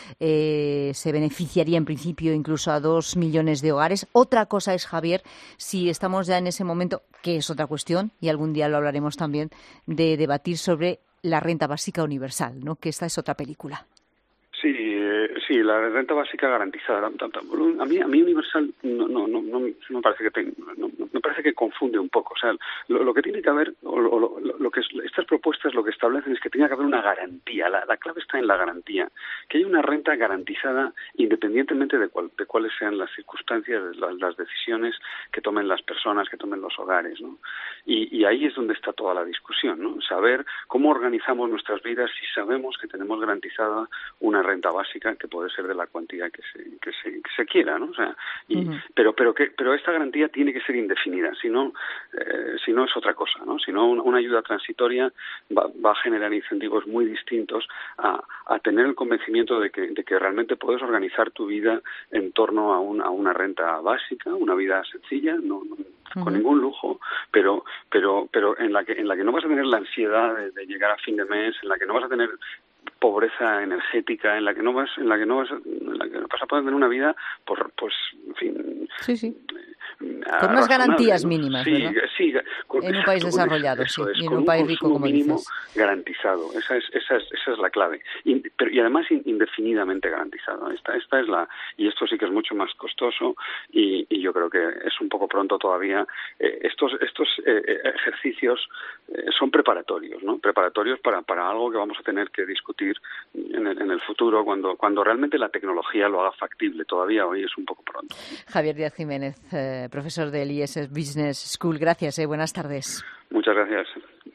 Eh, se beneficiaría en principio incluso a dos millones de hogares. Otra cosa es, Javier, si estamos ya en ese momento, que es otra cuestión, y algún día lo hablaremos también, de debatir sobre la renta básica universal, ¿no? Que esta es otra película. Sí, eh, sí, la renta básica garantizada. A mí, a mí universal no, no, no, no me parece que te, no, me parece que confunde un poco. O sea, lo, lo que tiene que haber, o lo, lo, lo que es, estas propuestas lo que establecen es que tiene que haber una garantía. La, la clave está en la garantía, que haya una renta garantizada independientemente de, cual, de cuáles sean las circunstancias, las, las decisiones que tomen las personas, que tomen los hogares, ¿no? Y, y ahí es donde está toda la discusión, ¿no? Saber cómo organizamos nuestras vidas si sabemos que tenemos garantizada una renta básica que puede ser de la cuantía que se que se, que se quiera, ¿no? O sea, y, uh-huh. pero pero que pero esta garantía tiene que ser indefinida, si no eh, si no es otra cosa, ¿no? Si no, una, una ayuda transitoria va, va a generar incentivos muy distintos a, a tener el convencimiento de que de que realmente puedes organizar tu vida en torno a, un, a una renta básica, una vida sencilla, no, no uh-huh. con ningún lujo, pero pero pero en la que en la que no vas a tener la ansiedad de, de llegar a fin de mes, en la que no vas a tener pobreza energética, en la que no vas en la que no vas en la que vas a poder tener una vida por pues en fin sí sí con unas garantías ¿no? mínimas, sí, ¿verdad? Sí, con, en un país exacto, desarrollado, eso sí, es, y en un país rico, como mínimo dices. Garantizado, esa es, esa es, esa es la clave, y, pero, y además indefinidamente garantizado. Esta, esta es la, y esto sí que es mucho más costoso, y, y yo creo que es un poco pronto todavía. Eh, estos, estos eh, ejercicios eh, son preparatorios, ¿no? Preparatorios para, para algo que vamos a tener que discutir en el, en el futuro, cuando, cuando realmente la tecnología lo haga factible. Todavía hoy es un poco pronto. Javier Díaz Jiménez, eh, profesor del I S Business School. Gracias, eh, buenas tardes. Muchas gracias.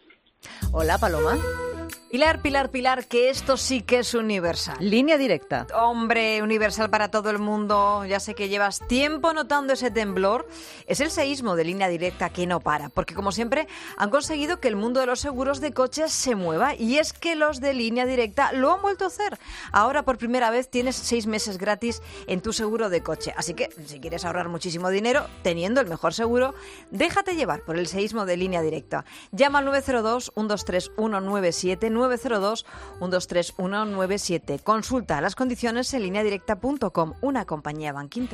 Hola, Paloma. Pilar, Pilar, Pilar, que esto sí que es universal. Línea directa. Hombre, universal para todo el mundo. Ya sé que llevas tiempo notando ese temblor. Es el seísmo de Línea Directa que no para, porque como siempre han conseguido que el mundo de los seguros de coches se mueva, y es que los de Línea Directa lo han vuelto a hacer. Ahora por primera vez tienes seis meses gratis en tu seguro de coche. Así que si quieres ahorrar muchísimo dinero teniendo el mejor seguro, déjate llevar por el seísmo de Línea Directa. Llama al nueve cero dos, uno dos tres, uno nueve siete, nueve cero dos, uno dos tres, uno nueve siete. Consulta las condiciones en línea directa punto com, una compañía Bankinter.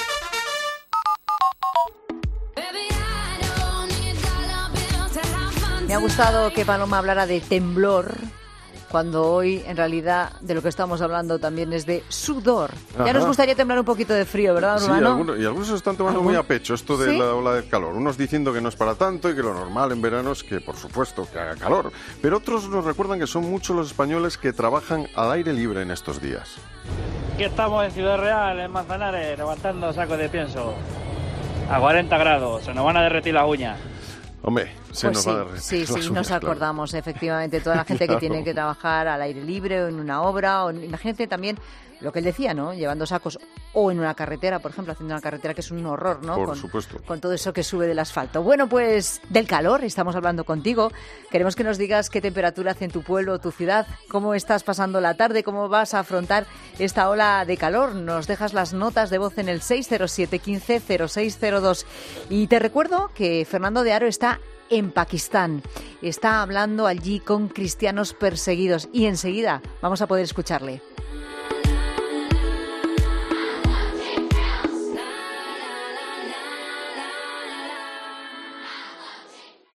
Me ha gustado que Paloma hablara de temblor, cuando hoy en realidad de lo que estamos hablando también es de sudor. Ajá. Ya nos gustaría temblar un poquito de frío, ¿verdad, Urbano? Sí, algunos, y algunos se están tomando ¿Algún? muy a pecho esto de ¿Sí? la ola de calor. Unos diciendo que no es para tanto y que lo normal en verano es que, por supuesto, que haga calor. Pero otros nos recuerdan que son muchos los españoles que trabajan al aire libre en estos días. Aquí estamos en Ciudad Real, en Manzanares, levantando sacos de pienso. A cuarenta grados, se nos van a derretir las uñas. Hombre, se pues nos sí, va a derretir. Sí, sí, uñas, nos acordamos, claro. Efectivamente, toda la gente claro. que tiene que trabajar al aire libre o en una obra, o imagínate también lo que él decía, ¿no? Llevando sacos o en una carretera, por ejemplo, haciendo una carretera que es un horror, ¿no? Por con, supuesto. Con todo eso que sube del asfalto. Bueno, pues del calor estamos hablando contigo. Queremos que nos digas qué temperatura hace en tu pueblo o tu ciudad, cómo estás pasando la tarde, cómo vas a afrontar esta ola de calor. Nos dejas las notas de voz en el seis cero siete, quince, cero seis cero dos. Y te recuerdo que Fernando de Aro está en Pakistán. Está hablando allí con cristianos perseguidos y enseguida vamos a poder escucharle.